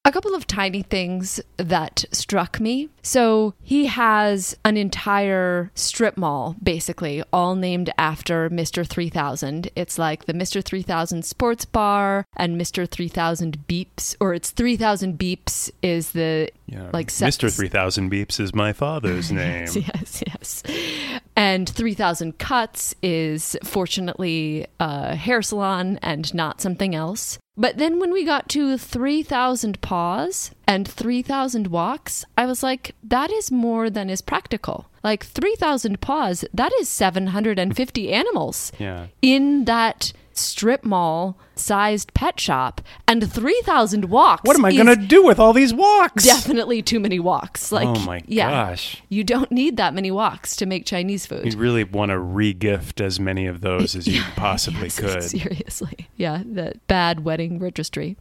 A couple of tiny things that struck me. So he has an entire strip mall, basically, all named after Mr. 3000. It's like the Mr. 3000 Sports Bar and Mr. 3000 Beeps, or it's 3000 Beeps is the Mr. 3000 Beeps is my father's name. Yes. And 3000 Cuts is fortunately a hair salon and not something else. But then when we got to 3,000 Paws and 3,000 Walks, I was like, that is more than is practical. Like 3,000 Paws, that is 750 animals in that strip mall sized pet shop, and 3,000 walks. What am I going to do with all these walks? Definitely too many walks. Like, oh my gosh. You don't need that many walks to make Chinese food. You'd really want to re-gift as many of those as you possibly could. Seriously. Yeah, the bad wedding registry.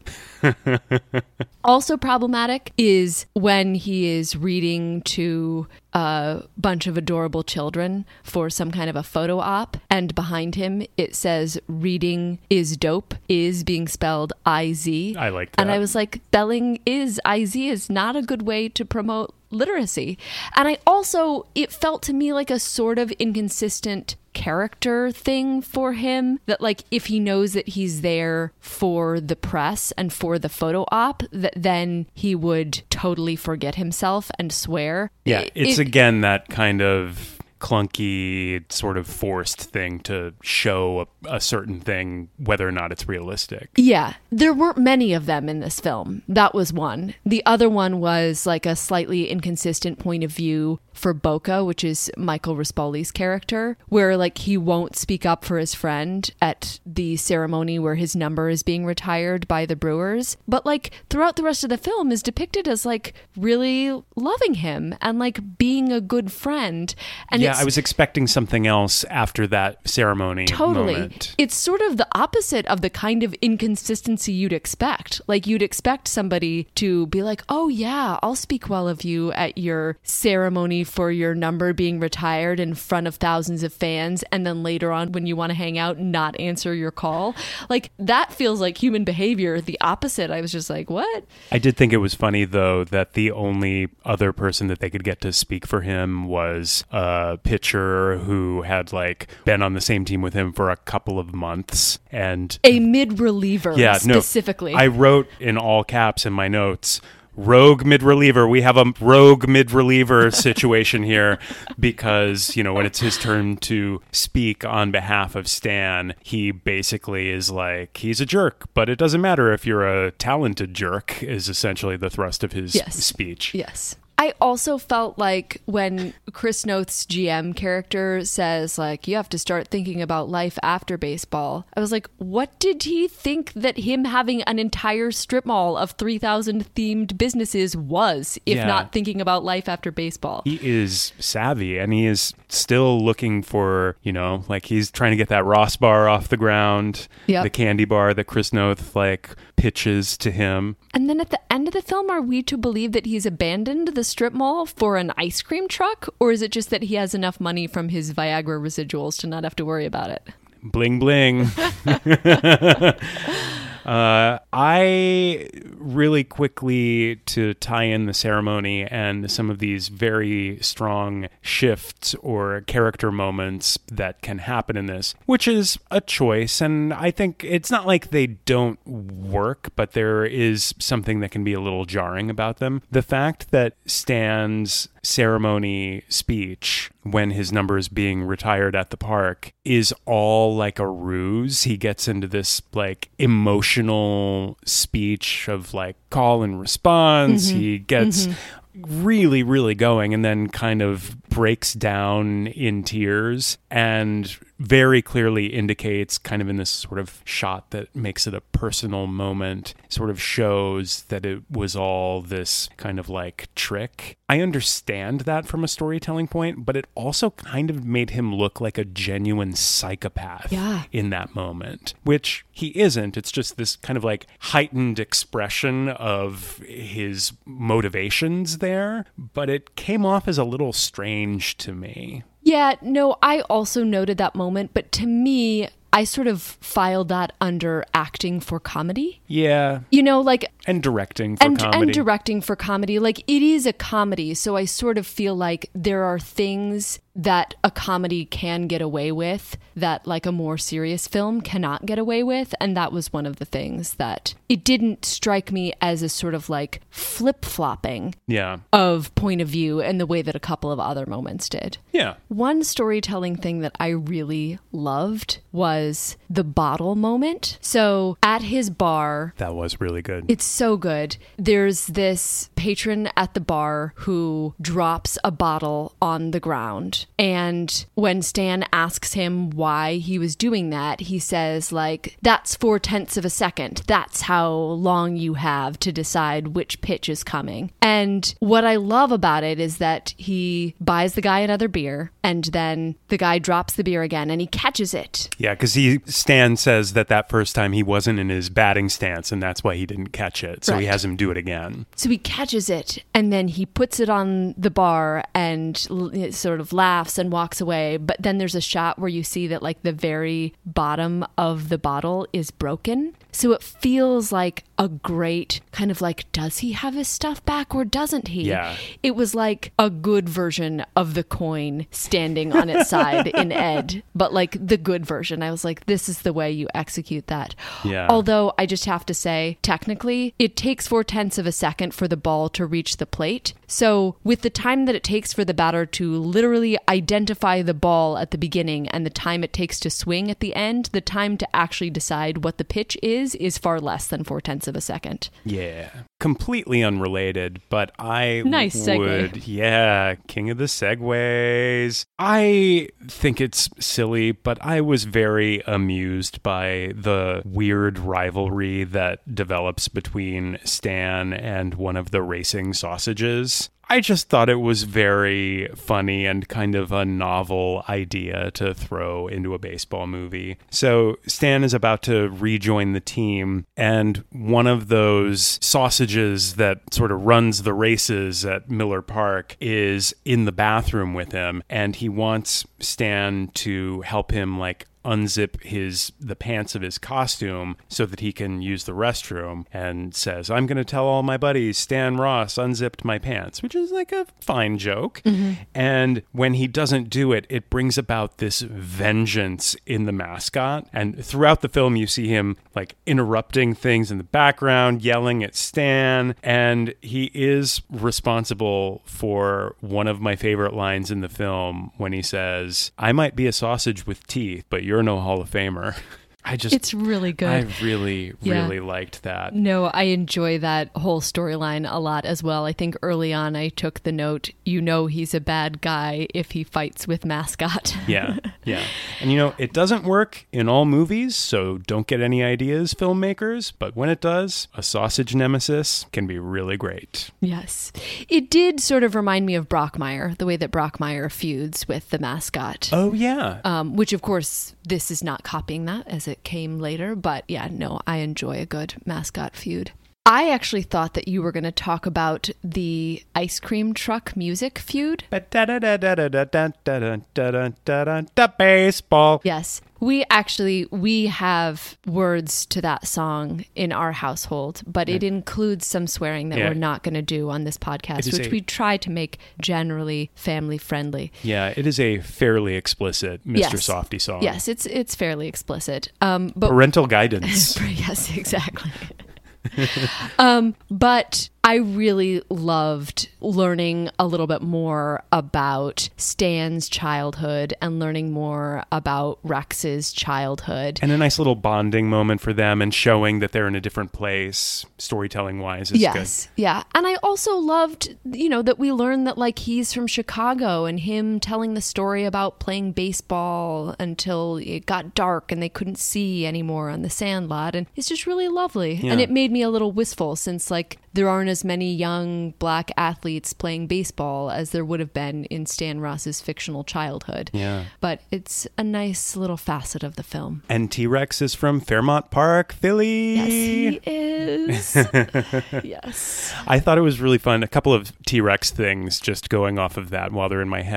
Also problematic is when he is reading to a bunch of adorable children for some kind of a photo op, and behind him it says reading is dope, is being spelled I-Z. I like that. And I was like, spelling is I-Z is not a good way to promote literacy. And it felt to me like a sort of inconsistent character thing for him, that like if he knows that he's there for the press and for the photo op, that then he would totally forget himself and swear. Yeah, it's again that kind of clunky, sort of forced thing to show a certain thing, whether or not it's realistic. Yeah, there weren't many of them in this film. That was one. The other one was like a slightly inconsistent point of view for Boca, which is Michael Rispoli's character, where like he won't speak up for his friend at the ceremony where his number is being retired by the Brewers, but like throughout the rest of the film is depicted as like really loving him and like being a good friend. And I was expecting something else after that ceremony. Totally. Moment. It's sort of the opposite of the kind of inconsistency you'd expect. Like you'd expect somebody to be like, oh yeah, I'll speak well of you at your ceremony for your number being retired in front of thousands of fans, and then later on when you want to hang out, not answer your call. Like that feels like human behavior. The opposite. I was just like, what? I did think it was funny though that the only other person that they could get to speak for him was a pitcher who had like been on the same team with him for a couple of months, and a mid-reliever specifically. I wrote in all caps in my notes, rogue mid-reliever. We have a rogue mid-reliever situation here because, you know, when it's his turn to speak on behalf of Stan, he basically is like, he's a jerk, but it doesn't matter if you're a talented jerk, is essentially the thrust of his speech. Yes. I also felt like when Chris Noth's GM character says, like, you have to start thinking about life after baseball, I was like, what did he think that him having an entire strip mall of 3,000 themed businesses was, if not thinking about life after baseball? He is savvy, and he is still looking for, you know, like he's trying to get that Ross bar off the ground, the candy bar that Chris Noth, like, pitches to him. And then at the end of the film, are we to believe that he's abandoned the strip mall for an ice cream truck? Or is it just that he has enough money from his Viagra residuals to not have to worry about it? Bling, bling. I really quickly, to tie in the ceremony and some of these very strong shifts or character moments that can happen in this, which is a choice. And I think it's not like they don't work, but there is something that can be a little jarring about them. The fact that Stan's ceremony speech when his number is being retired at the park is all like a ruse. He gets into this like emotional speech of like call and response. He gets really, really going and then kind of breaks down in tears and very clearly indicates, kind of in this sort of shot that makes it a personal moment, sort of shows that it was all this kind of like trick. I understand that from a storytelling point, but it also kind of made him look like a genuine psychopath in that moment, which he isn't. It's just this kind of like heightened expression of his motivations there, but it came off as a little strange to me. Yeah, no, I also noted that moment, but to me, I sort of filed that under acting for comedy. Yeah. You know, like... And directing for comedy. And directing for comedy. Like, it is a comedy, so I sort of feel like there are things that a comedy can get away with that, like, a more serious film cannot get away with, and that was one of the things that it didn't strike me as a sort of, like, flip-flopping of point of view in the way that a couple of other moments did. Yeah. One storytelling thing that I really loved was the bottle moment. So at his bar... That was really good. It's so good. There's this patron at the bar who drops a bottle on the ground. And when Stan asks him why he was doing that, he says, like, that's 0.4 of a second. That's how long you have to decide which pitch is coming. And what I love about it is that he buys the guy another beer, and then the guy drops the beer again, and he catches it. Yeah, because Stan says that first time he wasn't in his batting stance, and that's why he didn't catch it. So he has him do it again. So he catches it, and then he puts it on the bar and sort of laughs and walks away. But then there's a shot where you see that, like, the very bottom of the bottle is broken. So it feels like a great kind of like, does he have his stuff back or doesn't he? Yeah. It was like a good version of the coin standing on its side in Ed, but like the good version. I was like, this is the way you execute that. Yeah. Although I just have to say, technically, it takes 0.4 of a second for the ball to reach the plate. So with the time that it takes for the batter to literally identify the ball at the beginning and the time it takes to swing at the end, the time to actually decide what the pitch is far less than 0.4 of a second. Yeah. Completely unrelated, but I nice segue. King of the segues. I think it's silly, but I was very amused by the weird rivalry that develops between Stan and one of the racing sausages. I just thought it was very funny and kind of a novel idea to throw into a baseball movie. So Stan is about to rejoin the team, and one of those sausages that sort of runs the races at Miller Park is in the bathroom with him, and he wants Stan to help him, like, unzip the pants of his costume so that he can use the restroom, and says, I'm going to tell all my buddies Stan Ross unzipped my pants, which is like a fine joke. Mm-hmm. And when he doesn't do it, it brings about this vengeance in the mascot. And throughout the film, you see him like interrupting things in the background, yelling at Stan. And he is responsible for one of my favorite lines in the film when he says, I might be a sausage with teeth, but you're no Hall of Famer. It's really good. I really liked that. No, I enjoy that whole storyline a lot as well. I think early on I took the note, he's a bad guy if he fights with mascot. Yeah. And it doesn't work in all movies, so don't get any ideas, filmmakers. But when it does, a sausage nemesis can be really great. Yes. It did sort of remind me of Brockmire, the way that Brockmire feuds with the mascot. Oh, yeah. Which, of course, this is not copying that as it came later, but yeah, no, I enjoy a good mascot feud. I actually thought that you were going to talk about the ice cream truck music feud. Baseball. Yes. We have words to that song in our household, but it includes some swearing that we're not going to do on this podcast, which we try to make generally family friendly. Yeah, it is a fairly explicit Mr. Softy song. Yes, it's fairly explicit. But parental guidance. Yes, exactly. But I really loved learning a little bit more about Stan's childhood and learning more about Rex's childhood. And a nice little bonding moment for them and showing that they're in a different place, storytelling-wise, is good. Yeah. And I also loved, that we learned that, like, he's from Chicago and him telling the story about playing baseball until it got dark and they couldn't see anymore on the sandlot. And it's just really lovely. Yeah. And it made me a little wistful since, like, there aren't as many young black athletes playing baseball as there would have been in Stan Ross's fictional childhood. Yeah. But it's a nice little facet of the film. And T-Rex is from Fairmount Park, Philly. Yes, he is. Yes. I thought it was really fun. A couple of T-Rex things just going off of that while they're in my head.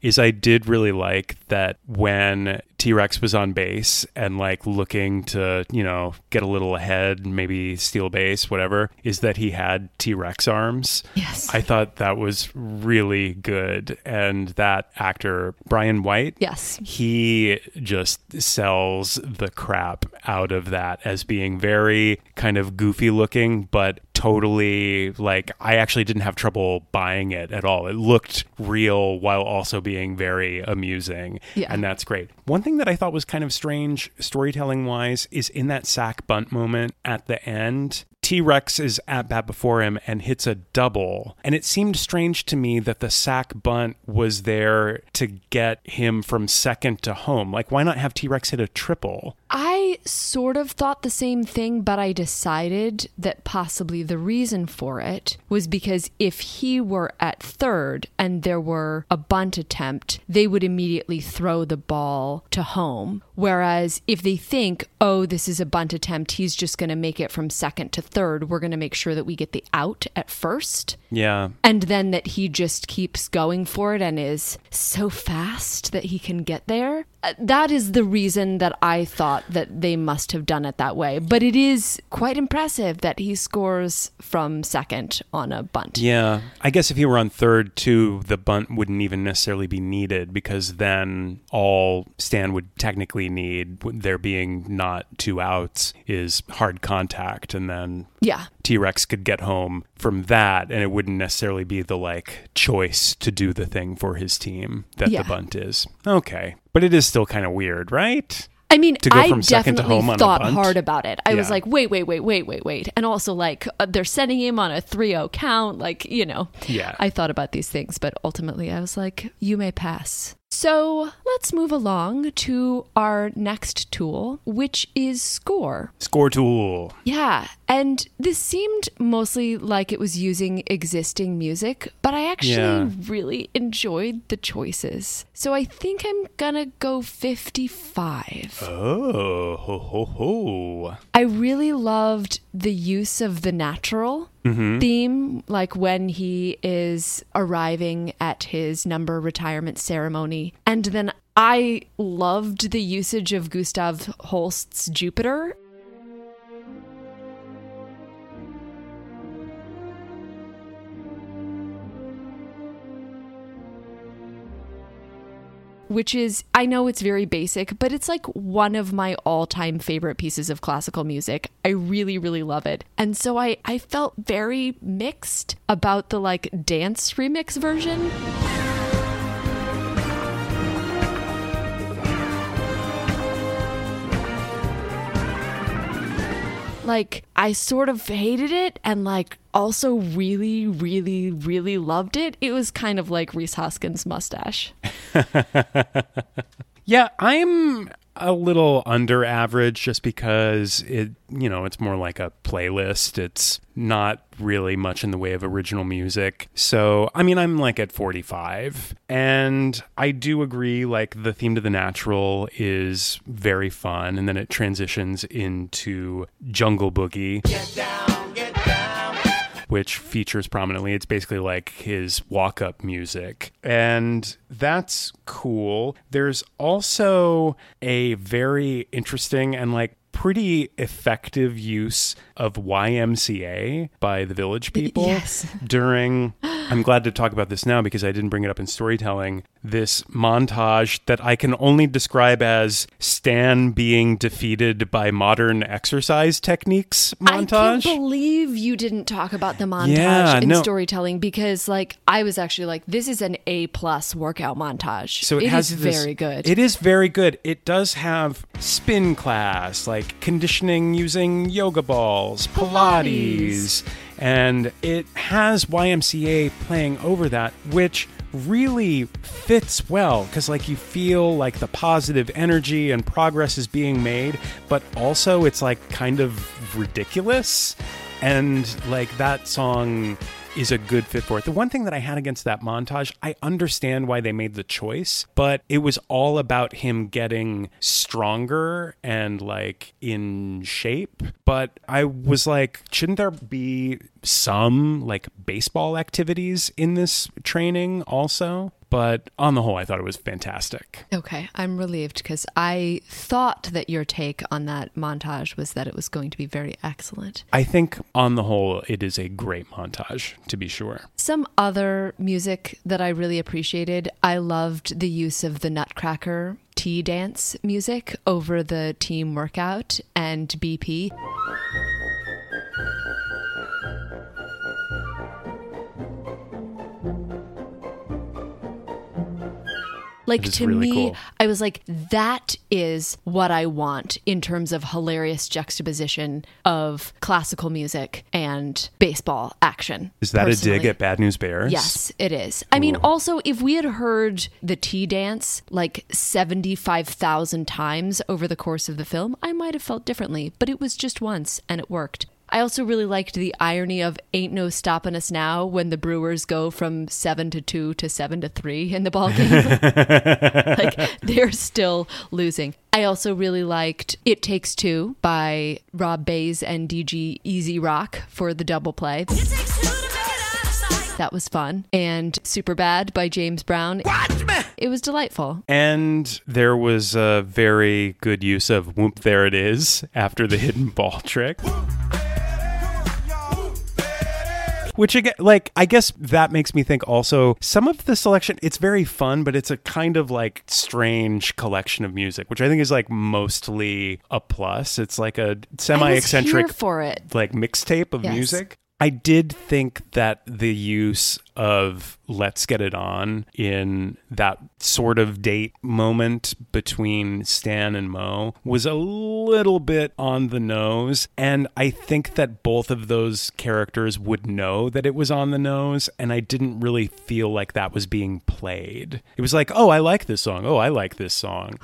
is I did really like that when T-Rex was on base and like looking to, get a little ahead, maybe steal base, whatever, is that he had T-Rex arms. Yes. I thought that was really good. And that actor, Brian White, yes, he just sells the crap out of that as being very kind of goofy looking, but totally like I actually didn't have trouble buying it at all. It looked real while also being very amusing. Yeah. And that's great. One thing that I thought was kind of strange storytelling wise is in that sack bunt moment at the end, T-Rex is at bat before him and hits a double. And it seemed strange to me that the sack bunt was there to get him from second to home. Like, why not have T-Rex hit a triple? I sort of thought the same thing, but I decided that possibly the reason for it was because if he were at third and there were a bunt attempt, they would immediately throw the ball to home. Whereas if they think, oh, this is a bunt attempt, he's just going to make it from second to third, we're going to make sure that we get the out at first. Yeah. And then that he just keeps going for it and is so fast that he can get there. That is the reason that I thought that they must have done it that way. But it is quite impressive that he scores from second on a bunt. Yeah. I guess if he were on third, too, the bunt wouldn't even necessarily be needed because then all Stan would technically need, there being not two outs, is hard contact. And then yeah, T-Rex could get home from that, and it wouldn't necessarily be the choice to do the thing for his team that the bunt is. Okay. But it is still kind of weird, right? I mean, to go I from second to definitely home on thought a bunt? hard about it. I was Yeah. like, wait. And also they're sending him on a 3-0 count. Yeah. I thought about these things, but ultimately I was like, you may pass. So let's move along to our next tool, which is score. Score tool. Yeah, and this seemed mostly like it was using existing music, but I actually really enjoyed the choices. So I think I'm gonna go 55. Oh, ho, ho, ho. I really loved the use of the natural theme, like when he is arriving at his number retirement ceremony. And then I loved the usage of Gustav Holst's Jupiter. Which is, I know it's very basic, but it's like one of my all-time favorite pieces of classical music. I really, really love it. And so I felt very mixed about the dance remix version. I sort of hated it and also really, really, really loved it. It was kind of like Reese Hoskins' mustache. Yeah, I'm a little under average just because it's more like a playlist. It's not really much in the way of original music. So, I mean, I'm at 45. And I do agree, the theme to the natural is very fun. And then it transitions into Jungle Boogie. Get down, get down. Which features prominently. It's basically his walk-up music. And that's cool. There's also a very interesting and pretty effective use of YMCA by the Village People during, I'm glad to talk about this now because I didn't bring it up in storytelling, this montage that I can only describe as Stan being defeated by modern exercise techniques montage. I can't believe you didn't talk about the montage in storytelling because I was actually this is an A+ workout montage. So it has very good. It is very good. It does have spin class, conditioning using yoga balls, Pilates, and it has YMCA playing over that, which really fits well because you feel the positive energy and progress is being made, but also it's kind of ridiculous, and that song is a good fit for it. The one thing that I had against that montage, I understand why they made the choice, but it was all about him getting stronger and in shape. But I was shouldn't there be some baseball activities in this training also? but on the whole, I thought it was fantastic. Okay, I'm relieved because I thought that your take on that montage was that it was going to be very excellent. I think on the whole, it is a great montage, to be sure. Some other music that I really appreciated, I loved the use of the Nutcracker tea dance music over the team workout and BP. Like, to really me, cool. I was like, that is what I want in terms of hilarious juxtaposition of classical music and baseball action. Is that personally. a dig at Bad News Bears? Yes, it is. I mean, also, if we had heard the tea dance like 75,000 times over the course of the film, I might have felt differently, but it was just once and it worked. I also really liked the irony of ain't no stopping us now when the Brewers go from 7-2 to 7-3 in the ball game. Like, they're still losing. I also really liked It Takes Two by Rob Baez and DG Easy Rock for the double play. That was fun. And Superbad by James Brown. Watch me! It was delightful. And there was a very good use of Whoop There It Is after the hidden ball trick. Which, again, like, I guess that makes me think also some of the selection, it's very fun, but it's a kind of like strange collection of music, which I think is like mostly a plus. It's like a semi-eccentric I was here for it. like mixtape of Yes. music. I did think that the use of Let's Get It On in that sort of date moment between Stan and Mo was a little bit on the nose. And I think that both of those characters would know that it was on the nose. And I didn't really feel like that was being played. It was like, oh, I like this song. Oh, I like this song.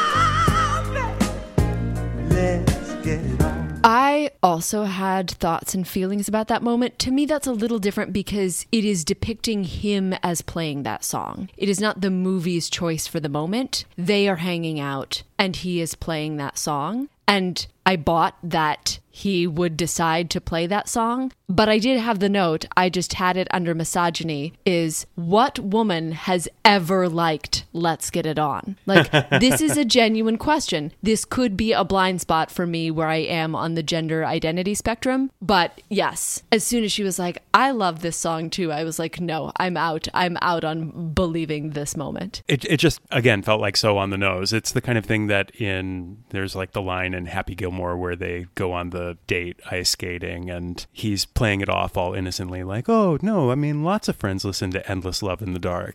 Let's get it on. I also had thoughts and feelings about that moment. To me, that's a little different because it is depicting him as playing that song. It is not the movie's choice for the moment. They are hanging out and he is playing that song. And I bought that he would decide to play that song. But I did have the note, I just had it under misogyny, is what woman has ever liked Let's Get It On? Like, this is a genuine question. This could be a blind spot for me where I am on the gender identity spectrum. But yes, as soon as she was like, I love this song too, I was like, no, I'm out. I'm out on believing this moment. It just, again, felt like so on the nose. It's the kind of thing that there's like the line in Happy Gilmore where they go on the date ice skating and he's playing it off all innocently like, oh, no, I mean, lots of friends listen to Endless Love in the Dark.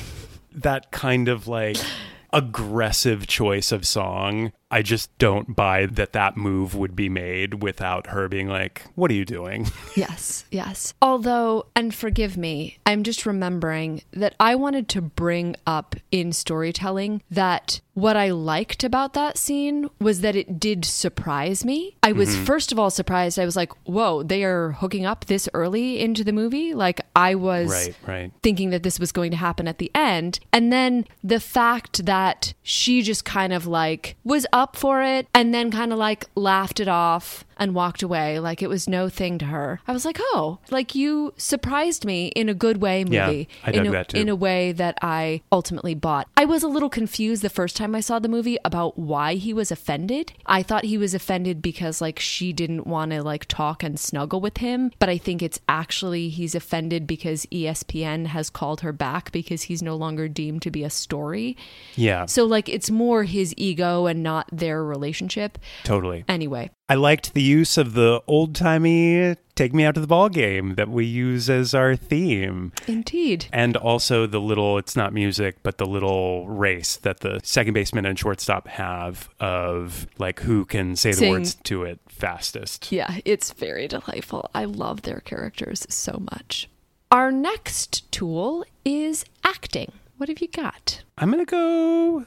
That kind of like aggressive choice of song. I just don't buy that move would be made without her being like, what are you doing? Yes, yes. Although, and forgive me, I'm just remembering that I wanted to bring up in storytelling that what I liked about that scene was that it did surprise me. I was first of all surprised. I was like, whoa, they are hooking up this early into the movie? Like, I was Right. thinking that this was going to happen at the end. And then the fact that she just kind of like was up for it and then kind of like laughed it off and walked away like it was no thing to her. I was like, oh, like you surprised me in a good way, movie. Yeah, I dug that too. In a way that I ultimately bought. I was a little confused the first time I saw the movie about why he was offended. I thought he was offended because like she didn't want to like talk and snuggle with him. But I think it's actually he's offended because ESPN has called her back because he's no longer deemed to be a story. Yeah, So like it's more his ego and not their relationship. totally. Anyway. I liked the use of the old-timey Take Me Out to the Ball Game that we use as our theme. Indeed. And also the little, it's not music, but the little race that the second baseman and shortstop have of like who can say the Sing. words to it fastest. Yeah, it's very delightful. I love their characters so much. Our next tool is acting. What have you got? I'm going to go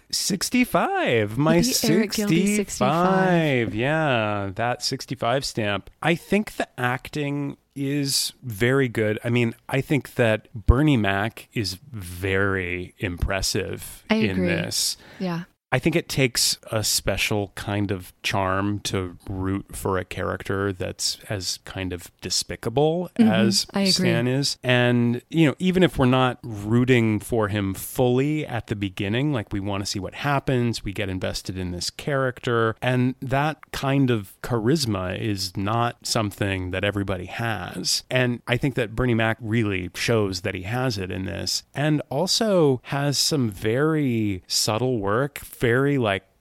65. My The Eric Gildy 65. Yeah, that 65 stamp. I think the acting is very good. I mean, I think that Bernie Mac is very impressive I in agree. this. Yeah. I think it takes a special kind of charm to root for a character that's as kind of despicable as I agree. Stan is. And, even if we're not rooting for him fully at the beginning, like we want to see what happens, we get invested in this character. And that kind of charisma is not something that everybody has. And I think that Bernie Mac really shows that he has it in this, and also has some very subtle work, very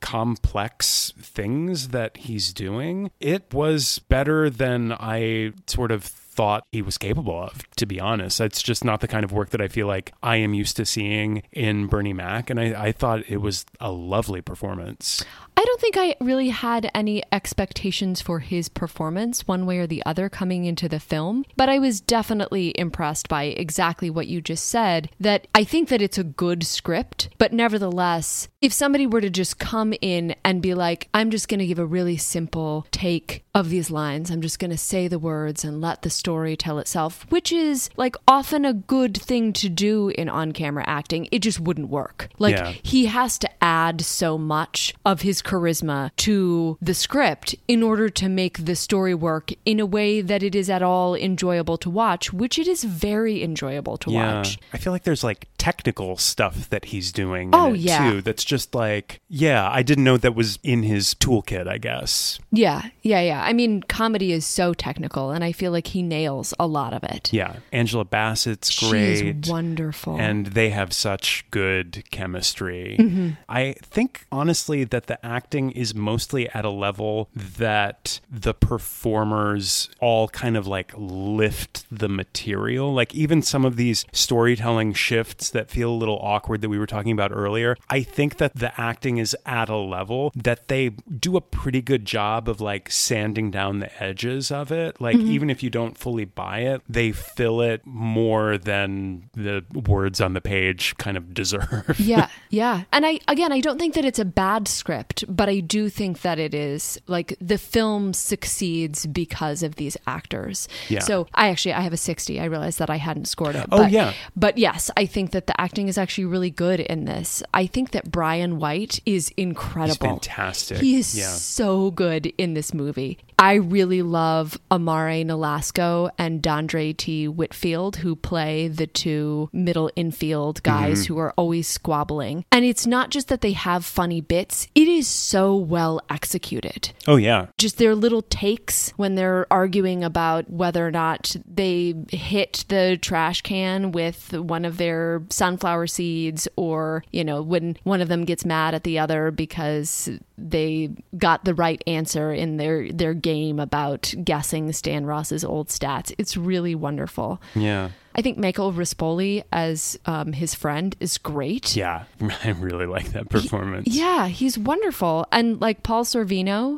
complex things that he's doing. It was better than I sort of thought he was capable of, to be honest. It's just not the kind of work that I feel like I am used to seeing in Bernie Mac, and I thought it was a lovely performance. I don't think I really had any expectations for his performance one way or the other coming into the film, but I was definitely impressed by exactly what you just said, that I think that it's a good script, but nevertheless, if somebody were to just come in and be like, I'm just going to give a really simple take of these lines, I'm just going to say the words and let the story tell itself, which is often a good thing to do in on-camera acting, it just wouldn't work. He has to add so much of his charisma to the script in order to make the story work in a way that it is at all enjoyable to watch, which it is very enjoyable to watch. I feel like there's technical stuff that he's doing too. That's just I didn't know that was in his toolkit, I guess. Yeah. I mean, comedy is so technical, and I feel like he nails a lot of it. Yeah. Angela Bassett's great. She's wonderful. And they have such good chemistry. Mm-hmm. I think, honestly, that the acting is mostly at a level that the performers all kind of lift the material. Even some of these storytelling shifts that feel a little awkward that we were talking about earlier, I think that the acting is at a level that they do a pretty good job of sanding down the edges of it. Even if you don't fully buy it, they fill it more than the words on the page kind of deserve. Yeah. And I don't think that it's a bad script, but I do think that it is the film succeeds because of these actors. Yeah. So I have a 60. I realized that I hadn't scored it. But yes, I think that the acting is actually really good in this. I think that Brian White is incredible. He's fantastic. He is so good in this movie. I really love Amare Nolasco and Dondre T. Whitfield, who play the two middle infield guys who are always squabbling. And it's not just that they have funny bits, it is so well executed. Oh, yeah. Just their little takes when they're arguing about whether or not they hit the trash can with one of their sunflower seeds, or, when one of them gets mad at the other because they got the right answer in their game about guessing Stan Ross's old stats. It's really wonderful. Yeah. I think Michael Rispoli as his friend is great. Yeah, I really like that performance. He's wonderful. And Paul Sorvino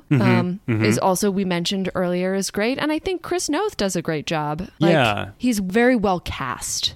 is also, we mentioned earlier, is great. And I think Chris Noth does a great job. He's very well cast.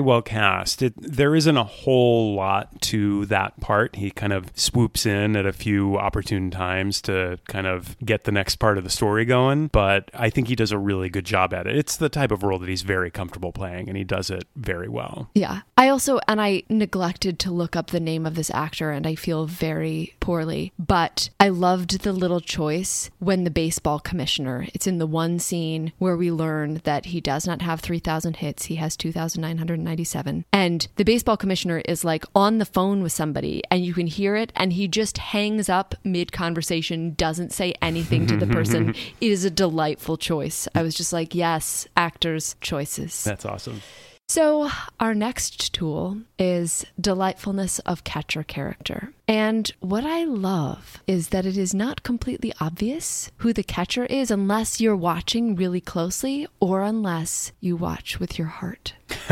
There isn't a whole lot to that part. He kind of swoops in at a few opportune times to kind of get the next part of the story going. But I think he does a really good job at it. It's the type of role that he's very comfortable playing, and he does it very well. Yeah. I neglected to look up the name of this actor, and I feel very poorly, but I loved the little choice when the baseball commissioner, it's in the one scene where we learn that he does not have 3,000 hits. He has 2,997. And the baseball commissioner is on the phone with somebody, and you can hear it, and he just hangs up mid-conversation, doesn't say anything to the person. It is a delightful choice. I was just yes, actors' choices. That's awesome. So our next tool is delightfulness of catcher character. And what I love is that it is not completely obvious who the catcher is unless you're watching really closely or unless you watch with your heart.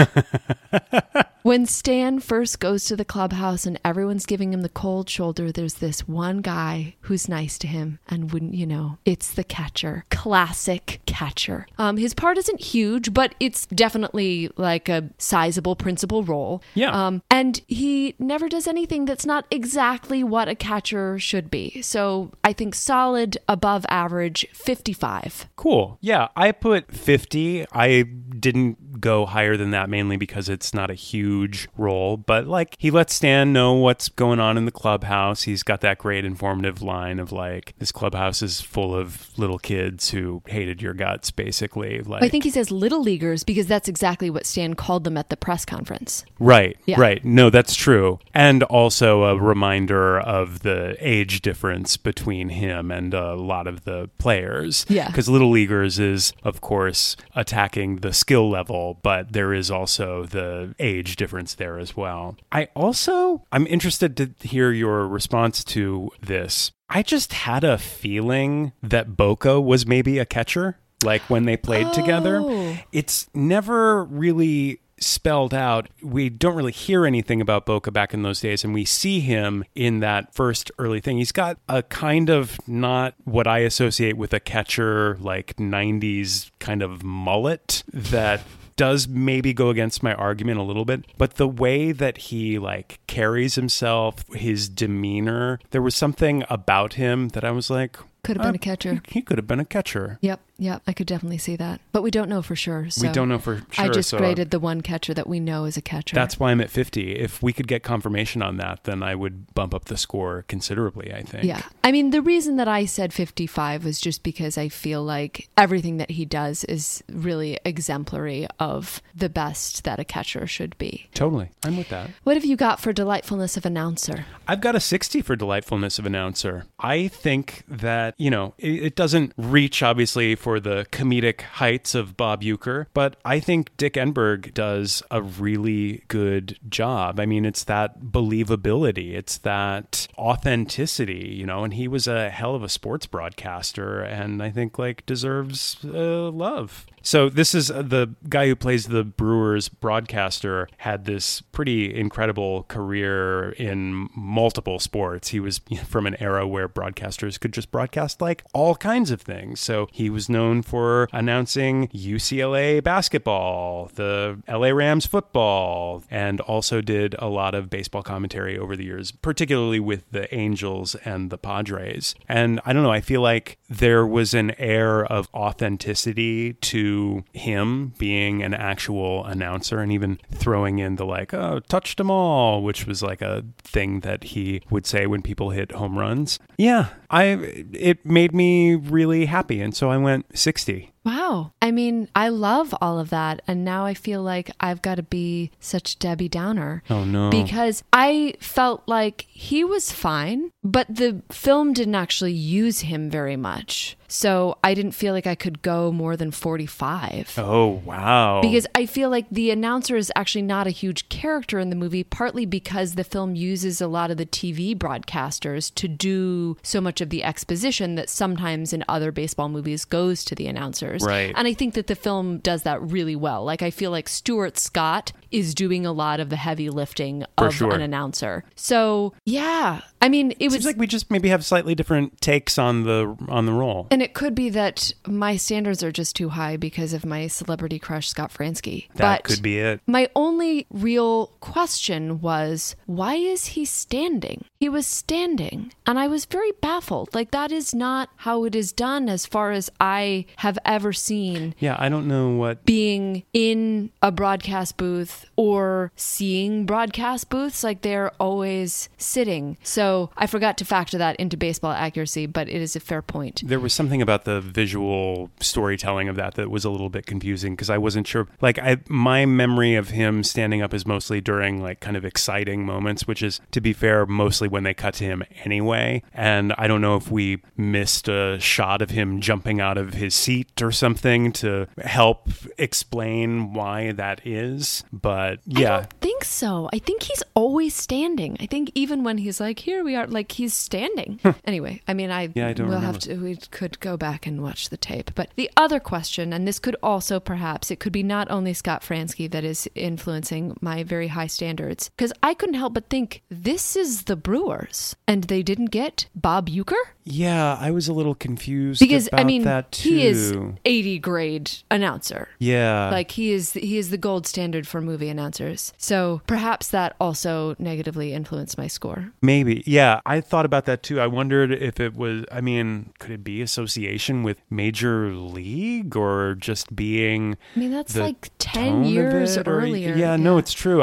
When Stan first goes to the clubhouse and everyone's giving him the cold shoulder, there's this one guy who's nice to him, and wouldn't you know, it's the catcher. Classic catcher. His part isn't huge, but it's definitely a sizable principal role. Yeah. And he never does anything that's not exactly what a catcher should be. So I think solid, above average, 55. Cool. Yeah, I put 50. I didn't go higher than that, mainly because it's not a huge role. But like, he lets Stan know what's going on in the clubhouse. He's got that great informative line of like, this clubhouse is full of little kids who hated your guts, basically. Like, I think he says little leaguers because that's exactly what Stan called them at the press conference. Right, Yeah. right. No, that's true. And also a reminder of the age difference between him and a lot of the players. Yeah. Because Little Leaguers is, of course, attacking the skill level, but there is also the age difference there as well. I'm interested to hear your response to this. I just had a feeling that Boca was maybe a catcher, like when they played together. It's never really spelled out. We don't really hear anything about Boca back in those days, and we see him in that first early thing. He's got a kind of not what I associate with a catcher, like 90s kind of mullet that does maybe go against my argument a little bit, but the way that he like carries himself, his demeanor, there was something about him that I was like, Could have been a catcher. He could have been a catcher. Yep, I could definitely see that. But we don't know for sure. So We don't know for sure. I just so graded the one catcher that we know is a catcher. That's why I'm at 50. If we could get confirmation on that, then I would bump up the score considerably, I think. Yeah. I mean, the reason that I said 55 was just because I feel like everything that he does is really exemplary of the best that a catcher should be. Totally. I'm with that. What have you got for delightfulness of announcer? I've got a 60 for delightfulness of announcer. I think that, it doesn't reach, obviously, for the comedic heights of Bob Uecker, but I think Dick Enberg does a really good job. I mean, it's that believability. It's that authenticity, and he was a hell of a sports broadcaster and I think, deserves love. So this is the guy who plays the Brewers broadcaster, had this pretty incredible career in multiple sports. He was from an era where broadcasters could just broadcast all kinds of things. So he was known for announcing UCLA basketball, the LA Rams football, and also did a lot of baseball commentary over the years, particularly with the Angels and the Padres. And I don't know, I feel like there was an air of authenticity to him being an actual announcer, and even throwing in the touched them all, which was a thing that he would say when people hit home runs. Yeah, it made me really happy, and so I went 60. Wow. I mean, I love all of that. And now I feel like I've got to be such Debbie Downer. Oh, no. Because I felt like he was fine, but the film didn't actually use him very much. So I didn't feel like I could go more than 45. Oh, wow. Because I feel like the announcer is actually not a huge character in the movie, partly because the film uses a lot of the TV broadcasters to do so much of the exposition that sometimes in other baseball movies goes to the announcers. Right. And I think that the film does that really well. I feel like Stuart Scott is doing a lot of the heavy lifting of an announcer. So, yeah. I mean, it seems like we just maybe have slightly different takes on the role. And it could be that my standards are just too high because of my celebrity crush, Scott Fransky. That could be it. My only real question was, why is he standing? He was standing. And I was very baffled. That is not how it is done as far as I have ever seen. Yeah, I don't know what... Being in a broadcast booth or seeing broadcast booths, they're always sitting. So I forgot to factor that into baseball accuracy, but it is a fair point. There was something about the visual storytelling of that was a little bit confusing because I wasn't sure. My memory of him standing up is mostly during kind of exciting moments, which is, to be fair, mostly when they cut to him anyway. And I don't know if we missed a shot of him jumping out of his seat or something to help explain why that is. But yeah. I don't think so. I think he's always standing. I think even when he's here we are, he's standing. Anyway, I mean, I don't remember. We could go back and watch the tape. But the other question, and this could also perhaps, it could be not only Scott Fransky that is influencing my very high standards, because I couldn't help but think, this is the Brewers. Brewers, and they didn't get Bob Uecker? Yeah, I was a little confused Because, about I mean, that too. he is 80 grade announcer. Yeah. Like he is the gold standard for movie announcers. So perhaps that also negatively influenced my score. Maybe. Yeah, I thought about that too. I wondered if it was, I mean, could it be association with Major League or just being I mean, that's the like 10 tone of years it, or- earlier. Yeah, no, it's true.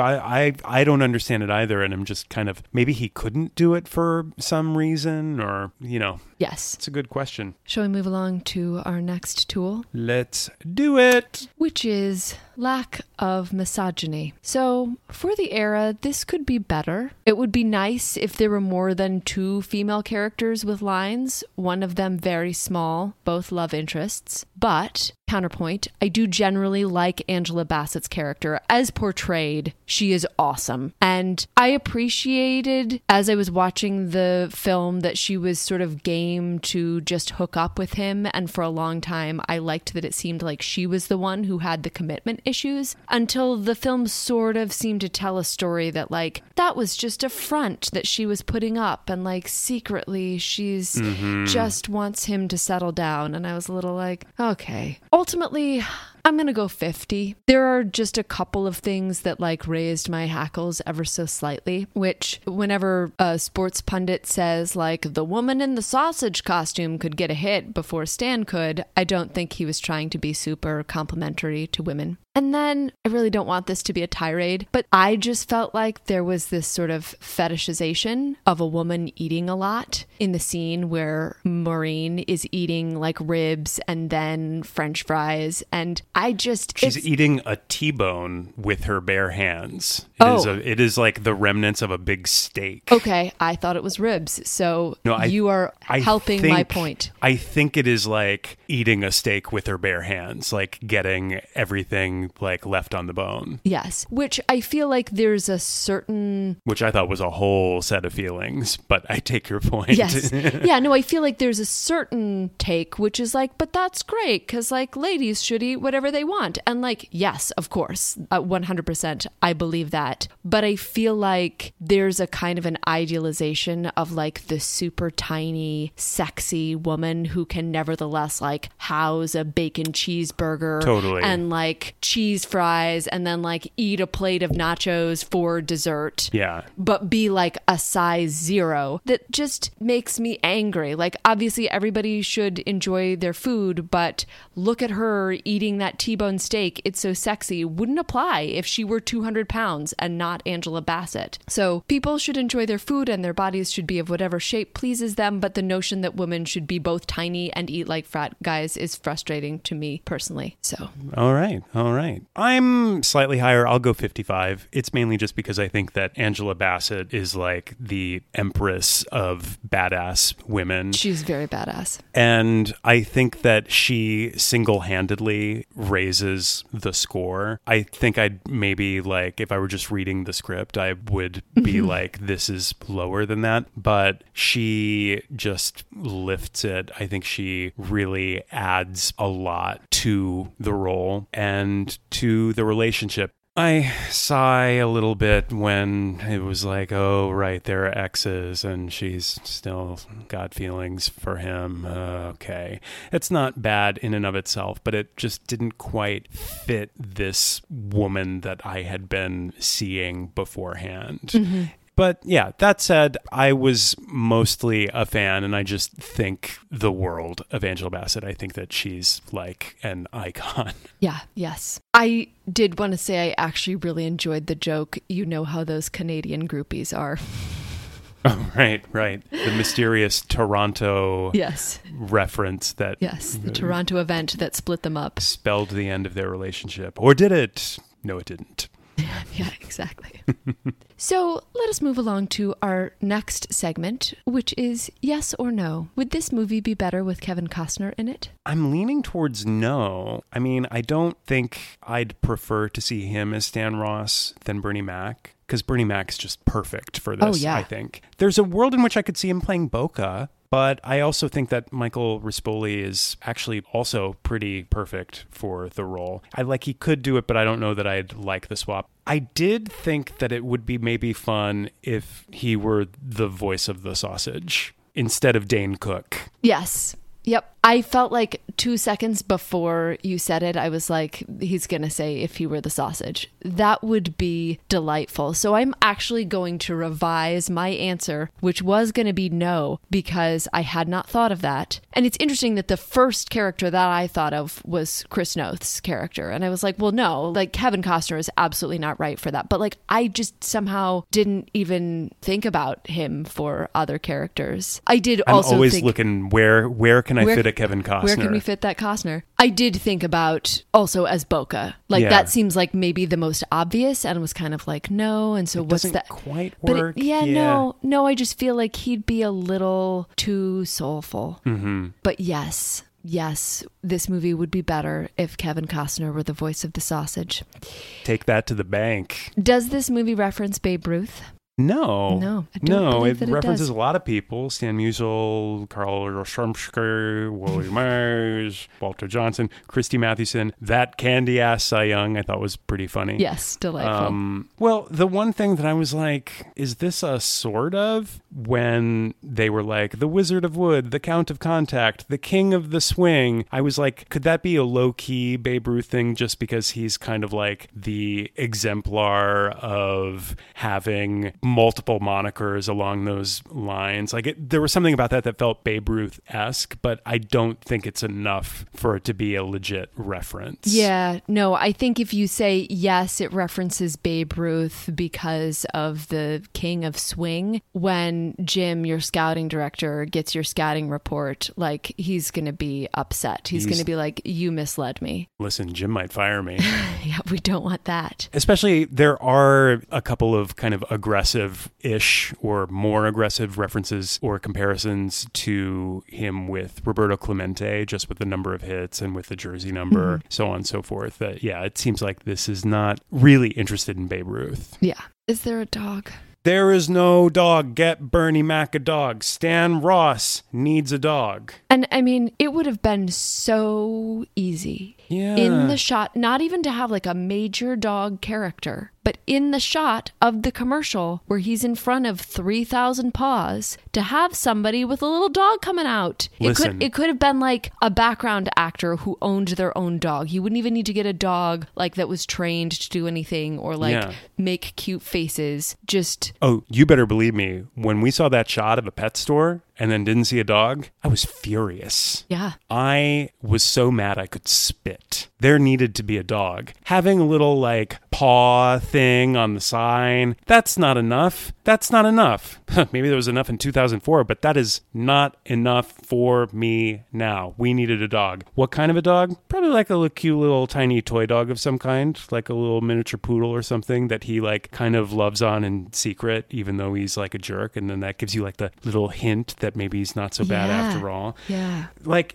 I don't understand it either, and I'm just kind of, maybe he couldn't do it for some reason, or, you know, Yes. it's a good question. Shall we move along to our next tool? Let's do it. Which is lack of misogyny. So, for the era, this could be better. It would be nice if there were more than 2 female characters with lines, one of them very small, both love interests. But, counterpoint, I do generally like Angela Bassett's character. As portrayed, she is awesome. And I appreciated, as I was watching the film, that she was sort of game to just hook up with him. And for a long time, I liked that it seemed like she was the one who had the commitment issues, until the film sort of seemed to tell a story that, like, that was just a front that she was putting up, and, like, secretly she's just wants him to settle down. And I was a little like, okay. Ultimately, I'm going to go 50. There are just a couple of things that like raised my hackles ever so slightly, which whenever a sports pundit says like the woman in the sausage costume could get a hit before Stan could, I don't think he was trying to be super complimentary to women. And then I really don't want this to be a tirade, but I just felt like there was this sort of fetishization of a woman eating a lot in the scene where Maureen is eating like ribs and then French fries. And I just... She's eating a T-bone with her bare hands. Oh. It is like the remnants of a big steak. Okay, I thought it was ribs. So No, you are helping my point. I think it is like eating a steak with her bare hands, like getting everything like left on the bone. Yes, which I feel like there's a certain... Which I thought was a whole set of feelings, but I take your point. Yes. Yeah, no, I feel like there's a certain take, which is like, but that's great, because like ladies should eat whatever they want. And like, yes, of course, 100%, I believe that. But I feel like there's a kind of an idealization of like the super tiny, sexy woman who can nevertheless like house a bacon cheeseburger. Totally. And like cheese fries and then like eat a plate of nachos for dessert. Yeah. But be like a size 0. That just makes me angry. Like obviously everybody should enjoy their food, but look at her eating that T-bone steak. It's so sexy. Wouldn't apply if she were 200 pounds and not Angela Bassett. So people should enjoy their food and their bodies should be of whatever shape pleases them, but the notion that women should be both tiny and eat like frat guys is frustrating to me personally. So All right. I'm slightly higher. I'll go 55. It's mainly just because I think that Angela Bassett is like the empress of badass women. she's very badass. And I think that she single-handedly raises the score. I think I'd maybe like, if I were just reading the script, I would be like, this is lower than that. But she just lifts it. I think she really adds a lot to the role and to the relationship. I sigh a little bit when it was like, oh, right, they're exes and she's still got feelings for him. Okay. It's not bad in and of itself, but it just didn't quite fit this woman that I had been seeing beforehand. But yeah, that said, I was mostly a fan, and I just think the world of Angela Bassett. I think that she's like an icon. Yeah, yes. I did want to say I actually really enjoyed the joke. You know how those Canadian groupies are. Oh, right. The mysterious Toronto Yes. reference that Yes, the Toronto event that split them up. spelled the end of their relationship. Or did it? No, it didn't. Yeah, exactly. So let us move along to our next segment, which is yes or no. Would this movie be better with Kevin Costner in it? I'm leaning towards no. I mean, I don't think I'd prefer to see him as Stan Ross than Bernie Mac, because Bernie Mac's just perfect for this, Oh, yeah. I think. There's a world in which I could see him playing Boca, But I also think that Michael Rispoli is actually also pretty perfect for the role. He could do it, but I don't know that I'd like the swap. I did think that it would be maybe fun if he were the voice of the sausage instead of Dane Cook. Yes. Yep. I felt like 2 seconds before you said it, I was like, he's going to say if he were the sausage. That would be delightful. So I'm actually going to revise my answer, which was going to be no, because I had not thought of that. And it's interesting that the first character that I thought of was Chris Noth's character. And I was like, well, no, like Kevin Costner is absolutely not right for that. But like, I just somehow didn't even think about him for other characters. I did also I'm always think, looking, where can I fit a Kevin Costner? Where can we fit that Costner? I did think about also as Boca. Like that seems like maybe the most obvious, and was kind of like, no. And so what's that? Quite but work. No. I just feel like he'd be a little too soulful. Mm-hmm. But yes, this movie would be better if Kevin Costner were the voice of the sausage. Take that to the bank. Does this movie reference Babe Ruth? No. I don't believe that it references does. a lot of people. Stan Musial, Carl Yastrzemski, Willie Mays, Walter Johnson, Christy Mathewson. That candy-ass Cy Young I thought was pretty funny. Yes, delightful. Well, the one thing that I was like, is this a sort of? When they were like, the Wizard of Wood, the Count of Contact, the King of the Swing, I was like, could that be a low-key Babe Ruth thing just because he's kind of like the exemplar of having multiple monikers along those lines? Like there was something about that felt Babe Ruth-esque, but I don't think it's enough for it to be a legit reference. Yeah, no, I think if you say, yes, it references Babe Ruth because of the King of Swing, when Jim, your scouting director, gets your scouting report, like he's going to be upset. He's going to be like, you misled me. Listen, Jim might fire me. Yeah, we don't want that. Especially there are a couple of kind of aggressive-ish or more aggressive references or comparisons to him with Roberto Clemente, just with the number of hits and with the jersey number, so on and so forth. That, it seems like this is not really interested in Babe Ruth. Yeah. Is there a dog? There is no dog. Get Bernie Mac a dog. Stan Ross needs a dog. And I mean, it would have been so easy in the shot, not even to have like a major dog character, but in the shot of the commercial where he's in front of 3,000 paws, to have somebody with a little dog coming out. Listen. It could have been like a background actor who owned their own dog. You wouldn't even need to get a dog like that was trained to do anything or like make cute faces. Just... Oh, you better believe me. When we saw that shot of a pet store and then didn't see a dog, I was furious. Yeah. I was so mad I could spit. There needed to be a dog. Having a little like paw thing on the sign, that's not enough. That's not enough. Maybe there was enough in 2004, but that is not enough for me now. We needed a dog. What kind of a dog? Probably like a little cute little tiny toy dog of some kind, like a little miniature poodle or something that he like kind of loves on in secret, even though he's like a jerk. And then that gives you like the little hint that maybe he's not so bad after all. Yeah. Like,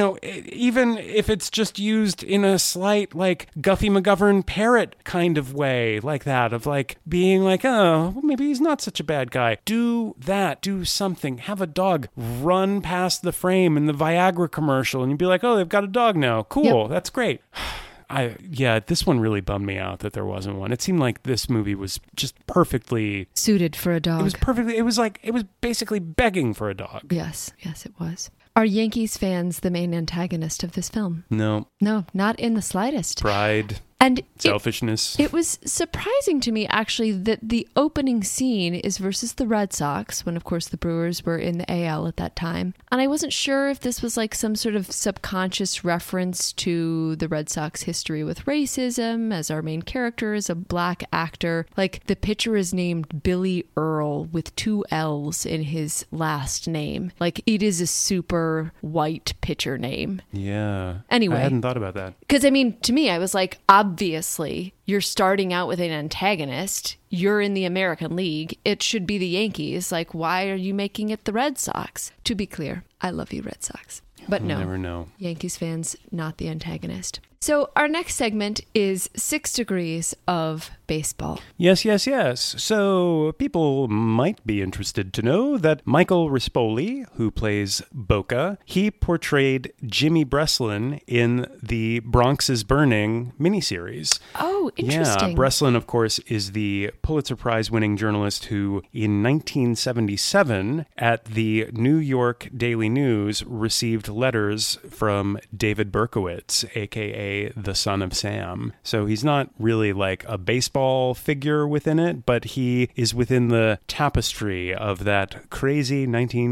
even if it's just used in a slight like Guffy McGovern parrot kind of way, like that, of like being like, oh, well, maybe he's not such a bad guy. Do that. Do something. Have a dog run past the frame in the Viagra commercial and you'd be like, oh, they've got a dog now. Cool. Yep. That's great. This one really bummed me out that there wasn't one. It seemed like this movie was just perfectly suited for a dog. It was basically begging for a dog. Yes, it was. Are Yankees fans the main antagonist of this film? No, not in the slightest. Pride. And selfishness. It was surprising to me, actually, that the opening scene is versus the Red Sox, when, of course, the Brewers were in the AL at that time. And I wasn't sure if this was like some sort of subconscious reference to the Red Sox history with racism, as our main character is a black actor. Like, the pitcher is named Billy Earl with 2 L's in his last name. Like, it is a super white pitcher name. Yeah. Anyway. I hadn't thought about that. Because, I mean, to me, I was like, obviously, you're starting out with an antagonist. You're in the American League. It should be the Yankees. Like, why are you making it the Red Sox? To be clear, I love you, Red Sox. But no, never know. Yankees fans, not the antagonist. So our next segment is 6 degrees of baseball. Yes, yes, yes. So people might be interested to know that Michael Rispoli, who plays Boca, he portrayed Jimmy Breslin in the Bronx is Burning miniseries. Oh, interesting. Yeah, Breslin, of course, is the Pulitzer Prize-winning journalist who, in 1977, at the New York Daily News, received letters from David Berkowitz, a.k.a. the son of Sam. So he's not really like a baseball figure within it, but he is within the tapestry of that crazy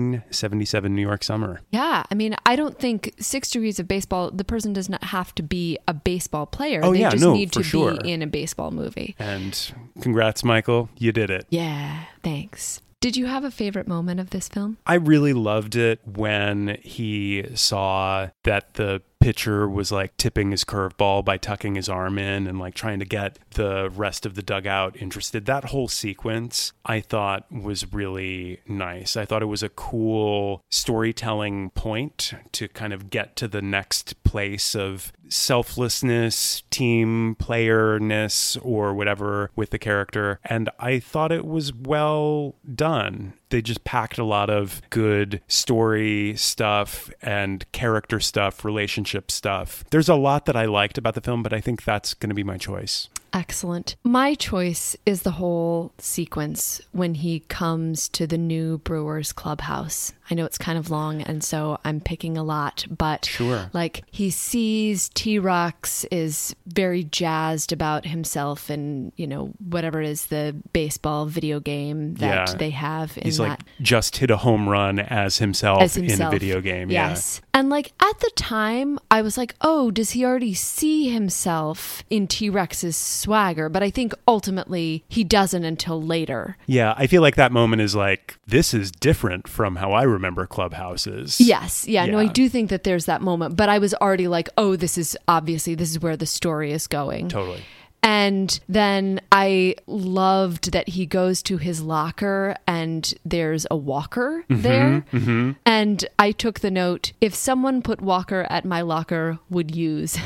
1977 New York summer. Yeah, I mean, I don't think 6 Degrees of Baseball, the person does not have to be a baseball player. Oh, they yeah, just no, need for to sure. be in a baseball movie. And congrats, Michael. You did it. Yeah, thanks. Did you have a favorite moment of this film? I really loved it when he saw that the pitcher was like tipping his curveball by tucking his arm in and like trying to get the rest of the dugout interested. That whole sequence I thought was really nice. I thought it was a cool storytelling point to kind of get to the next place of selflessness, team playerness, or whatever with the character. And I thought it was well done. They just packed a lot of good story stuff and character stuff, relationship stuff. There's a lot that I liked about the film, but I think that's going to be my choice. Excellent. My choice is the whole sequence when he comes to the new Brewers clubhouse. I know it's kind of long, and so I'm picking a lot, but Sure. like he sees T-Rox is very jazzed about himself and, you know, whatever it is, the baseball video game that they have in He's that. like just hit a home run as himself in a video game. Yes. And like at the time, I was like, oh, does he already see himself in T-Rex's swagger? But I think ultimately he doesn't until later. Yeah, I feel like that moment is like, this is different from how I remember clubhouses. Yes. Yeah. No, I Yeah. do think that there's that moment. But I was already like, oh, this is where the story is going. Totally. And then I loved that he goes to his locker and there's a walker there. Mm-hmm. And I took the note, if someone put Walker at my locker, would use.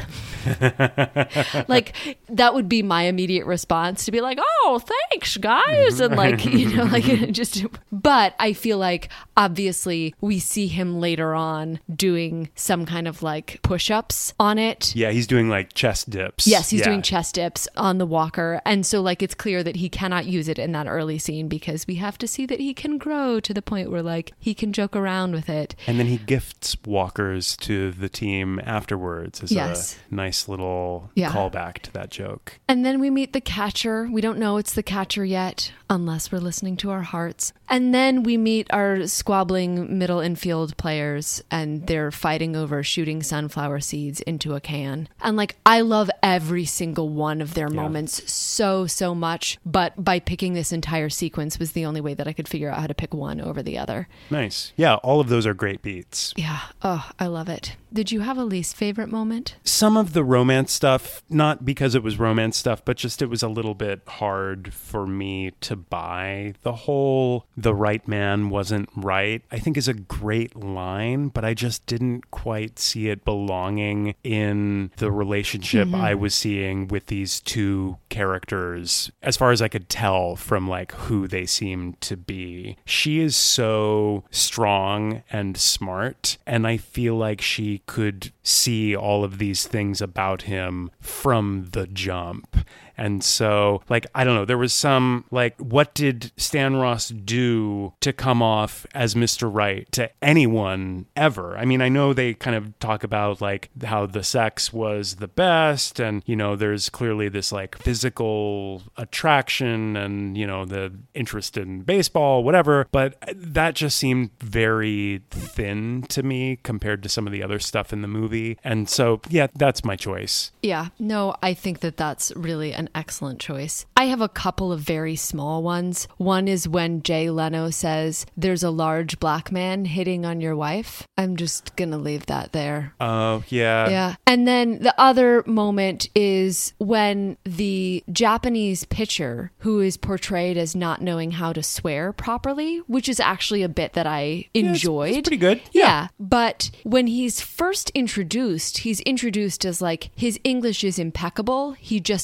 Like, that would be my immediate response to be like, oh, thanks, guys. And like, you know, like just, but I feel like obviously we see him later on doing some kind of like push-ups on it. Yeah, he's doing like chest dips. Yes, he's Yeah. doing chest dips on the walker. And so like it's clear that he cannot use it in that early scene because we have to see that he can grow to the point where like he can joke around with it. And then he gifts walkers to the team afterwards as Yes. a nice little Yeah. callback to that joke. And then we meet the catcher. We don't know it's the catcher yet, unless we're listening to our hearts. And then we meet our squabbling middle infield players, and they're fighting over shooting sunflower seeds into a can. And like, I love every single one of their moments so much, but by picking this entire sequence was the only way that I could figure out how to pick one over the other. Nice. Yeah, all of those are great beats. Yeah. Oh, I love it. Did you have a least favorite moment? Some of the romance stuff, not because it was romance stuff, but just it was a little bit hard for me to buy. The whole "the right man wasn't right" I think is a great line, but I just didn't quite see it belonging in the relationship I was seeing with these two characters, as far as I could tell from like who they seemed to be. She is so strong and smart, and I feel like she could see all of these things about him from the jump. And so, like, I don't know, there was some, like, what did Stan Ross do to come off as Mr. Right to anyone ever? I mean, I know they kind of talk about, like, how the sex was the best, and, you know, there's clearly this, like, physical attraction and, you know, the interest in baseball, whatever, but that just seemed very thin to me compared to some of the other stuff in the movie. And so, yeah, that's my choice. Yeah, no, I think that that's really an excellent choice. I have a couple of very small ones. One is when Jay Leno says, "There's a large black man hitting on your wife." I'm just gonna leave that there. Oh, yeah. Yeah. And then the other moment is when the Japanese pitcher, who is portrayed as not knowing how to swear properly, which is actually a bit that I enjoyed. It's pretty good. Yeah. But when he's first introduced, he's introduced as like, his English is impeccable. He just doesn't know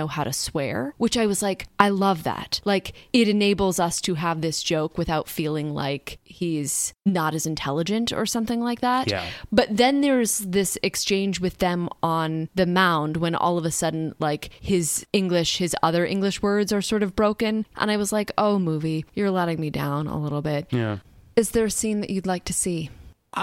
how to swear, which I was like, I love that. Like, it enables us to have this joke without feeling like he's not as intelligent or something like that. Yeah. But then there's this exchange with them on the mound when all of a sudden, like, his other English words are sort of broken. And I was like, oh, movie, you're letting me down a little bit. Yeah. Is there a scene that you'd like to see?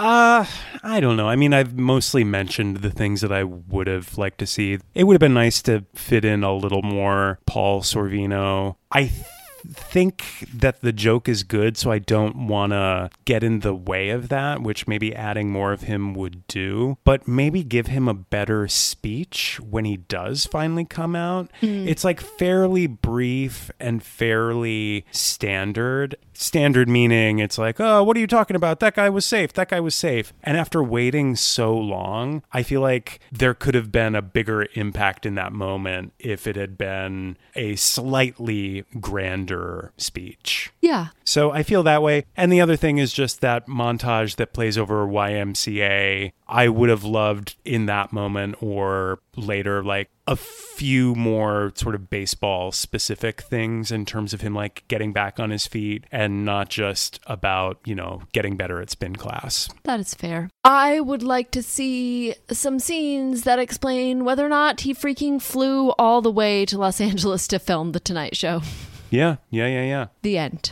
I don't know. I mean, I've mostly mentioned the things that I would have liked to see. It would have been nice to fit in a little more Paul Sorvino. I think that the joke is good, so I don't want to get in the way of that, which maybe adding more of him would do. But maybe give him a better speech when he does finally come out. It's like fairly brief and fairly standard. Standard meaning it's like, oh, what are you talking about? That guy was safe. That guy was safe. And after waiting so long, I feel like there could have been a bigger impact in that moment if it had been a slightly grander speech. Yeah. So I feel that way. And the other thing is just that montage that plays over YMCA. I would have loved in that moment or later, like a few more sort of baseball specific things in terms of him like getting back on his feet and not just about, getting better at spin class. That is fair. I would like to see some scenes that explain whether or not he freaking flew all the way to Los Angeles to film The Tonight Show. Yeah. The end.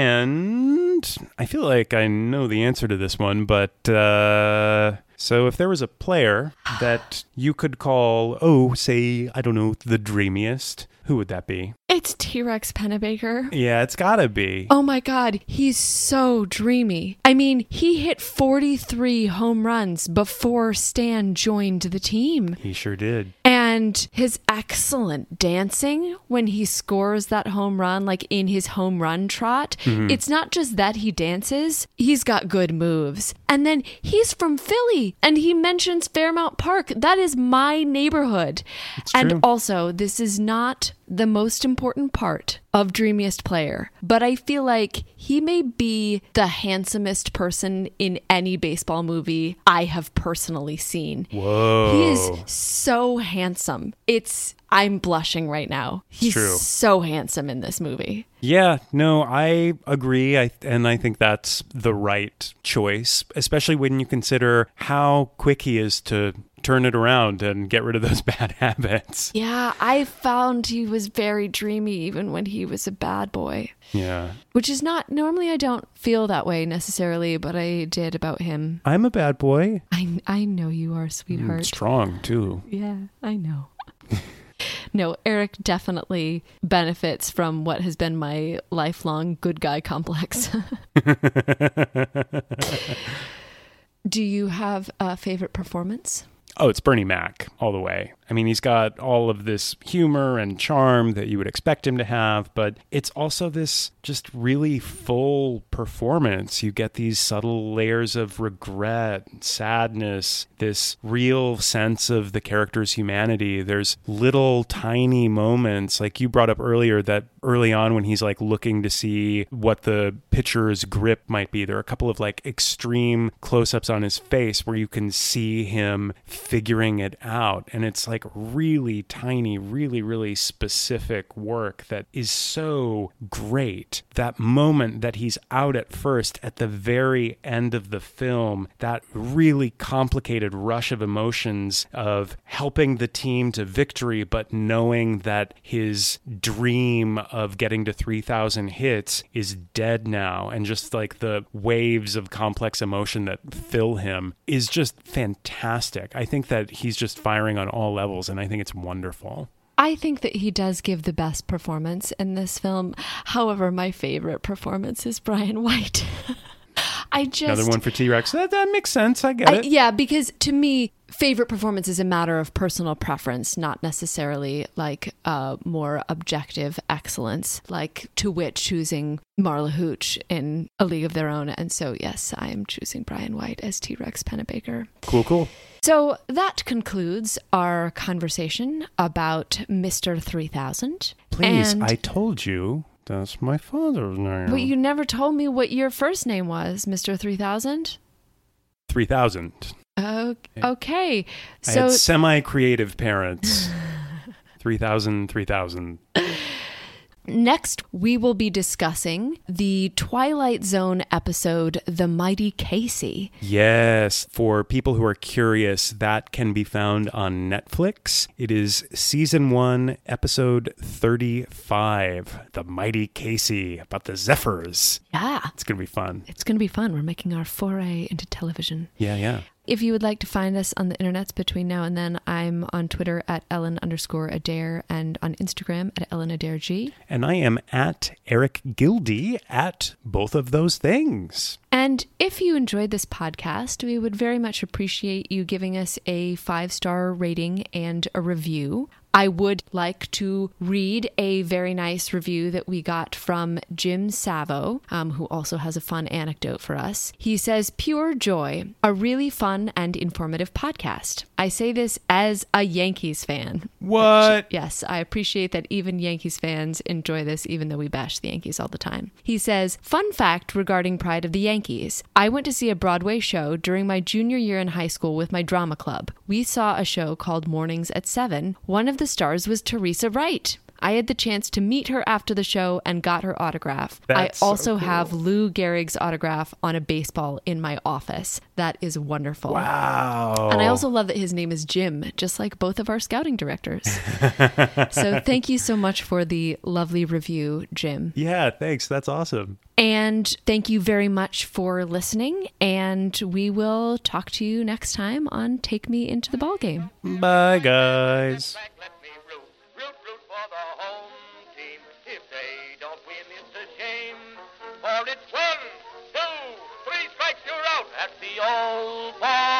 And I feel like I know the answer to this one, but so if there was a player that you could call, say, I don't know, the dreamiest, who would that be? It's T-Rex Pennebaker. Yeah, it's gotta be. Oh my God, he's so dreamy. I mean, he hit 43 home runs before Stan joined the team. He sure did. And his excellent dancing when he scores that home run, like in his home run trot. It's not just that he dances, he's got good moves. And then he's from Philly and he mentions Fairmount Park. That is my neighborhood. It's and true. also, this is not the most important part of Dreamiest Player, but I feel like he may be the handsomest person in any baseball movie I have personally seen. Whoa. He is so handsome. I'm blushing right now. He's true. So handsome in this movie. Yeah, no, I agree. And I think that's the right choice, especially when you consider how quick he is to turn it around and get rid of those bad habits. Yeah, I found he was very dreamy even when he was a bad boy. Yeah. Which is not, normally I don't feel that way necessarily, but I did about him. I'm a bad boy. I know you are, sweetheart. Strong, too. Yeah, I know. No, Eric definitely benefits from what has been my lifelong good guy complex. Do you have a favorite performance? Oh, it's Bernie Mac all the way. I mean, he's got all of this humor and charm that you would expect him to have, but it's also this just really full performance. You get these subtle layers of regret, sadness, this real sense of the character's humanity. There's little tiny moments, like you brought up earlier, that early on when he's like looking to see what the pitcher's grip might be, there are a couple of like extreme close-ups on his face where you can see him figuring it out. And it's like really tiny, really, really specific work that is so great. That moment that he's out at first, at the very end of the film, that really complicated rush of emotions of helping the team to victory, but knowing that his dream of getting to 3,000 hits is dead now. And just like the waves of complex emotion that fill him is just fantastic. I think that he's just firing on all levels, and I think it's wonderful. I think that he does give the best performance in this film. However, my favorite performance is Brian White. Another one for T-Rex. That makes sense. I get it. Yeah, because to me, favorite performance is a matter of personal preference, not necessarily like more objective excellence, like to wit choosing Marla Hooch in A League of Their Own. And so, yes, I am choosing Brian White as T-Rex Pennebaker. Cool. So that concludes our conversation about Mr. 3000. Please, And- I told you that's my father's name. But you never told me what your first name was, Mr. 3000. 3000. Okay. I had semi-creative parents. 3,000, 3,000. Next, we will be discussing the Twilight Zone episode, The Mighty Casey. Yes, for people who are curious, that can be found on Netflix. It is season 1, episode 35, The Mighty Casey, about the Zephyrs. Yeah. It's going to be fun. It's going to be fun. We're making our foray into television. Yeah. If you would like to find us on the internets between now and then, I'm on Twitter at Ellen_Adair and on Instagram at EllenAdairG. And I am at Eric Gildy at both of those things. And if you enjoyed this podcast, we would very much appreciate you giving us a 5-star rating and a review. I would like to read a very nice review that we got from Jim Savo, who also has a fun anecdote for us. He says, "Pure joy, a really fun and informative podcast. I say this as a Yankees fan." What? Yes, I appreciate that even Yankees fans enjoy this, even though we bash the Yankees all the time. He says, "Fun fact regarding Pride of the Yankees. I went to see a Broadway show during my junior year in high school with my drama club. We saw a show called Mornings at 7. One of the stars was Teresa Wright. I had the chance to meet her after the show and got her autograph. That's I also so cool. have Lou Gehrig's autograph on a baseball in my office. That is wonderful." Wow. And I also love that his name is Jim, just like both of our scouting directors. So thank you so much for the lovely review, Jim. Yeah, thanks. That's awesome. And thank you very much for listening. And we will talk to you next time on Take Me Into the Ballgame. Bye, guys. Back, let me root for the home team. If they don't win, it's a shame. For it's 1, 2, 3 strikes, you're out at the old ball.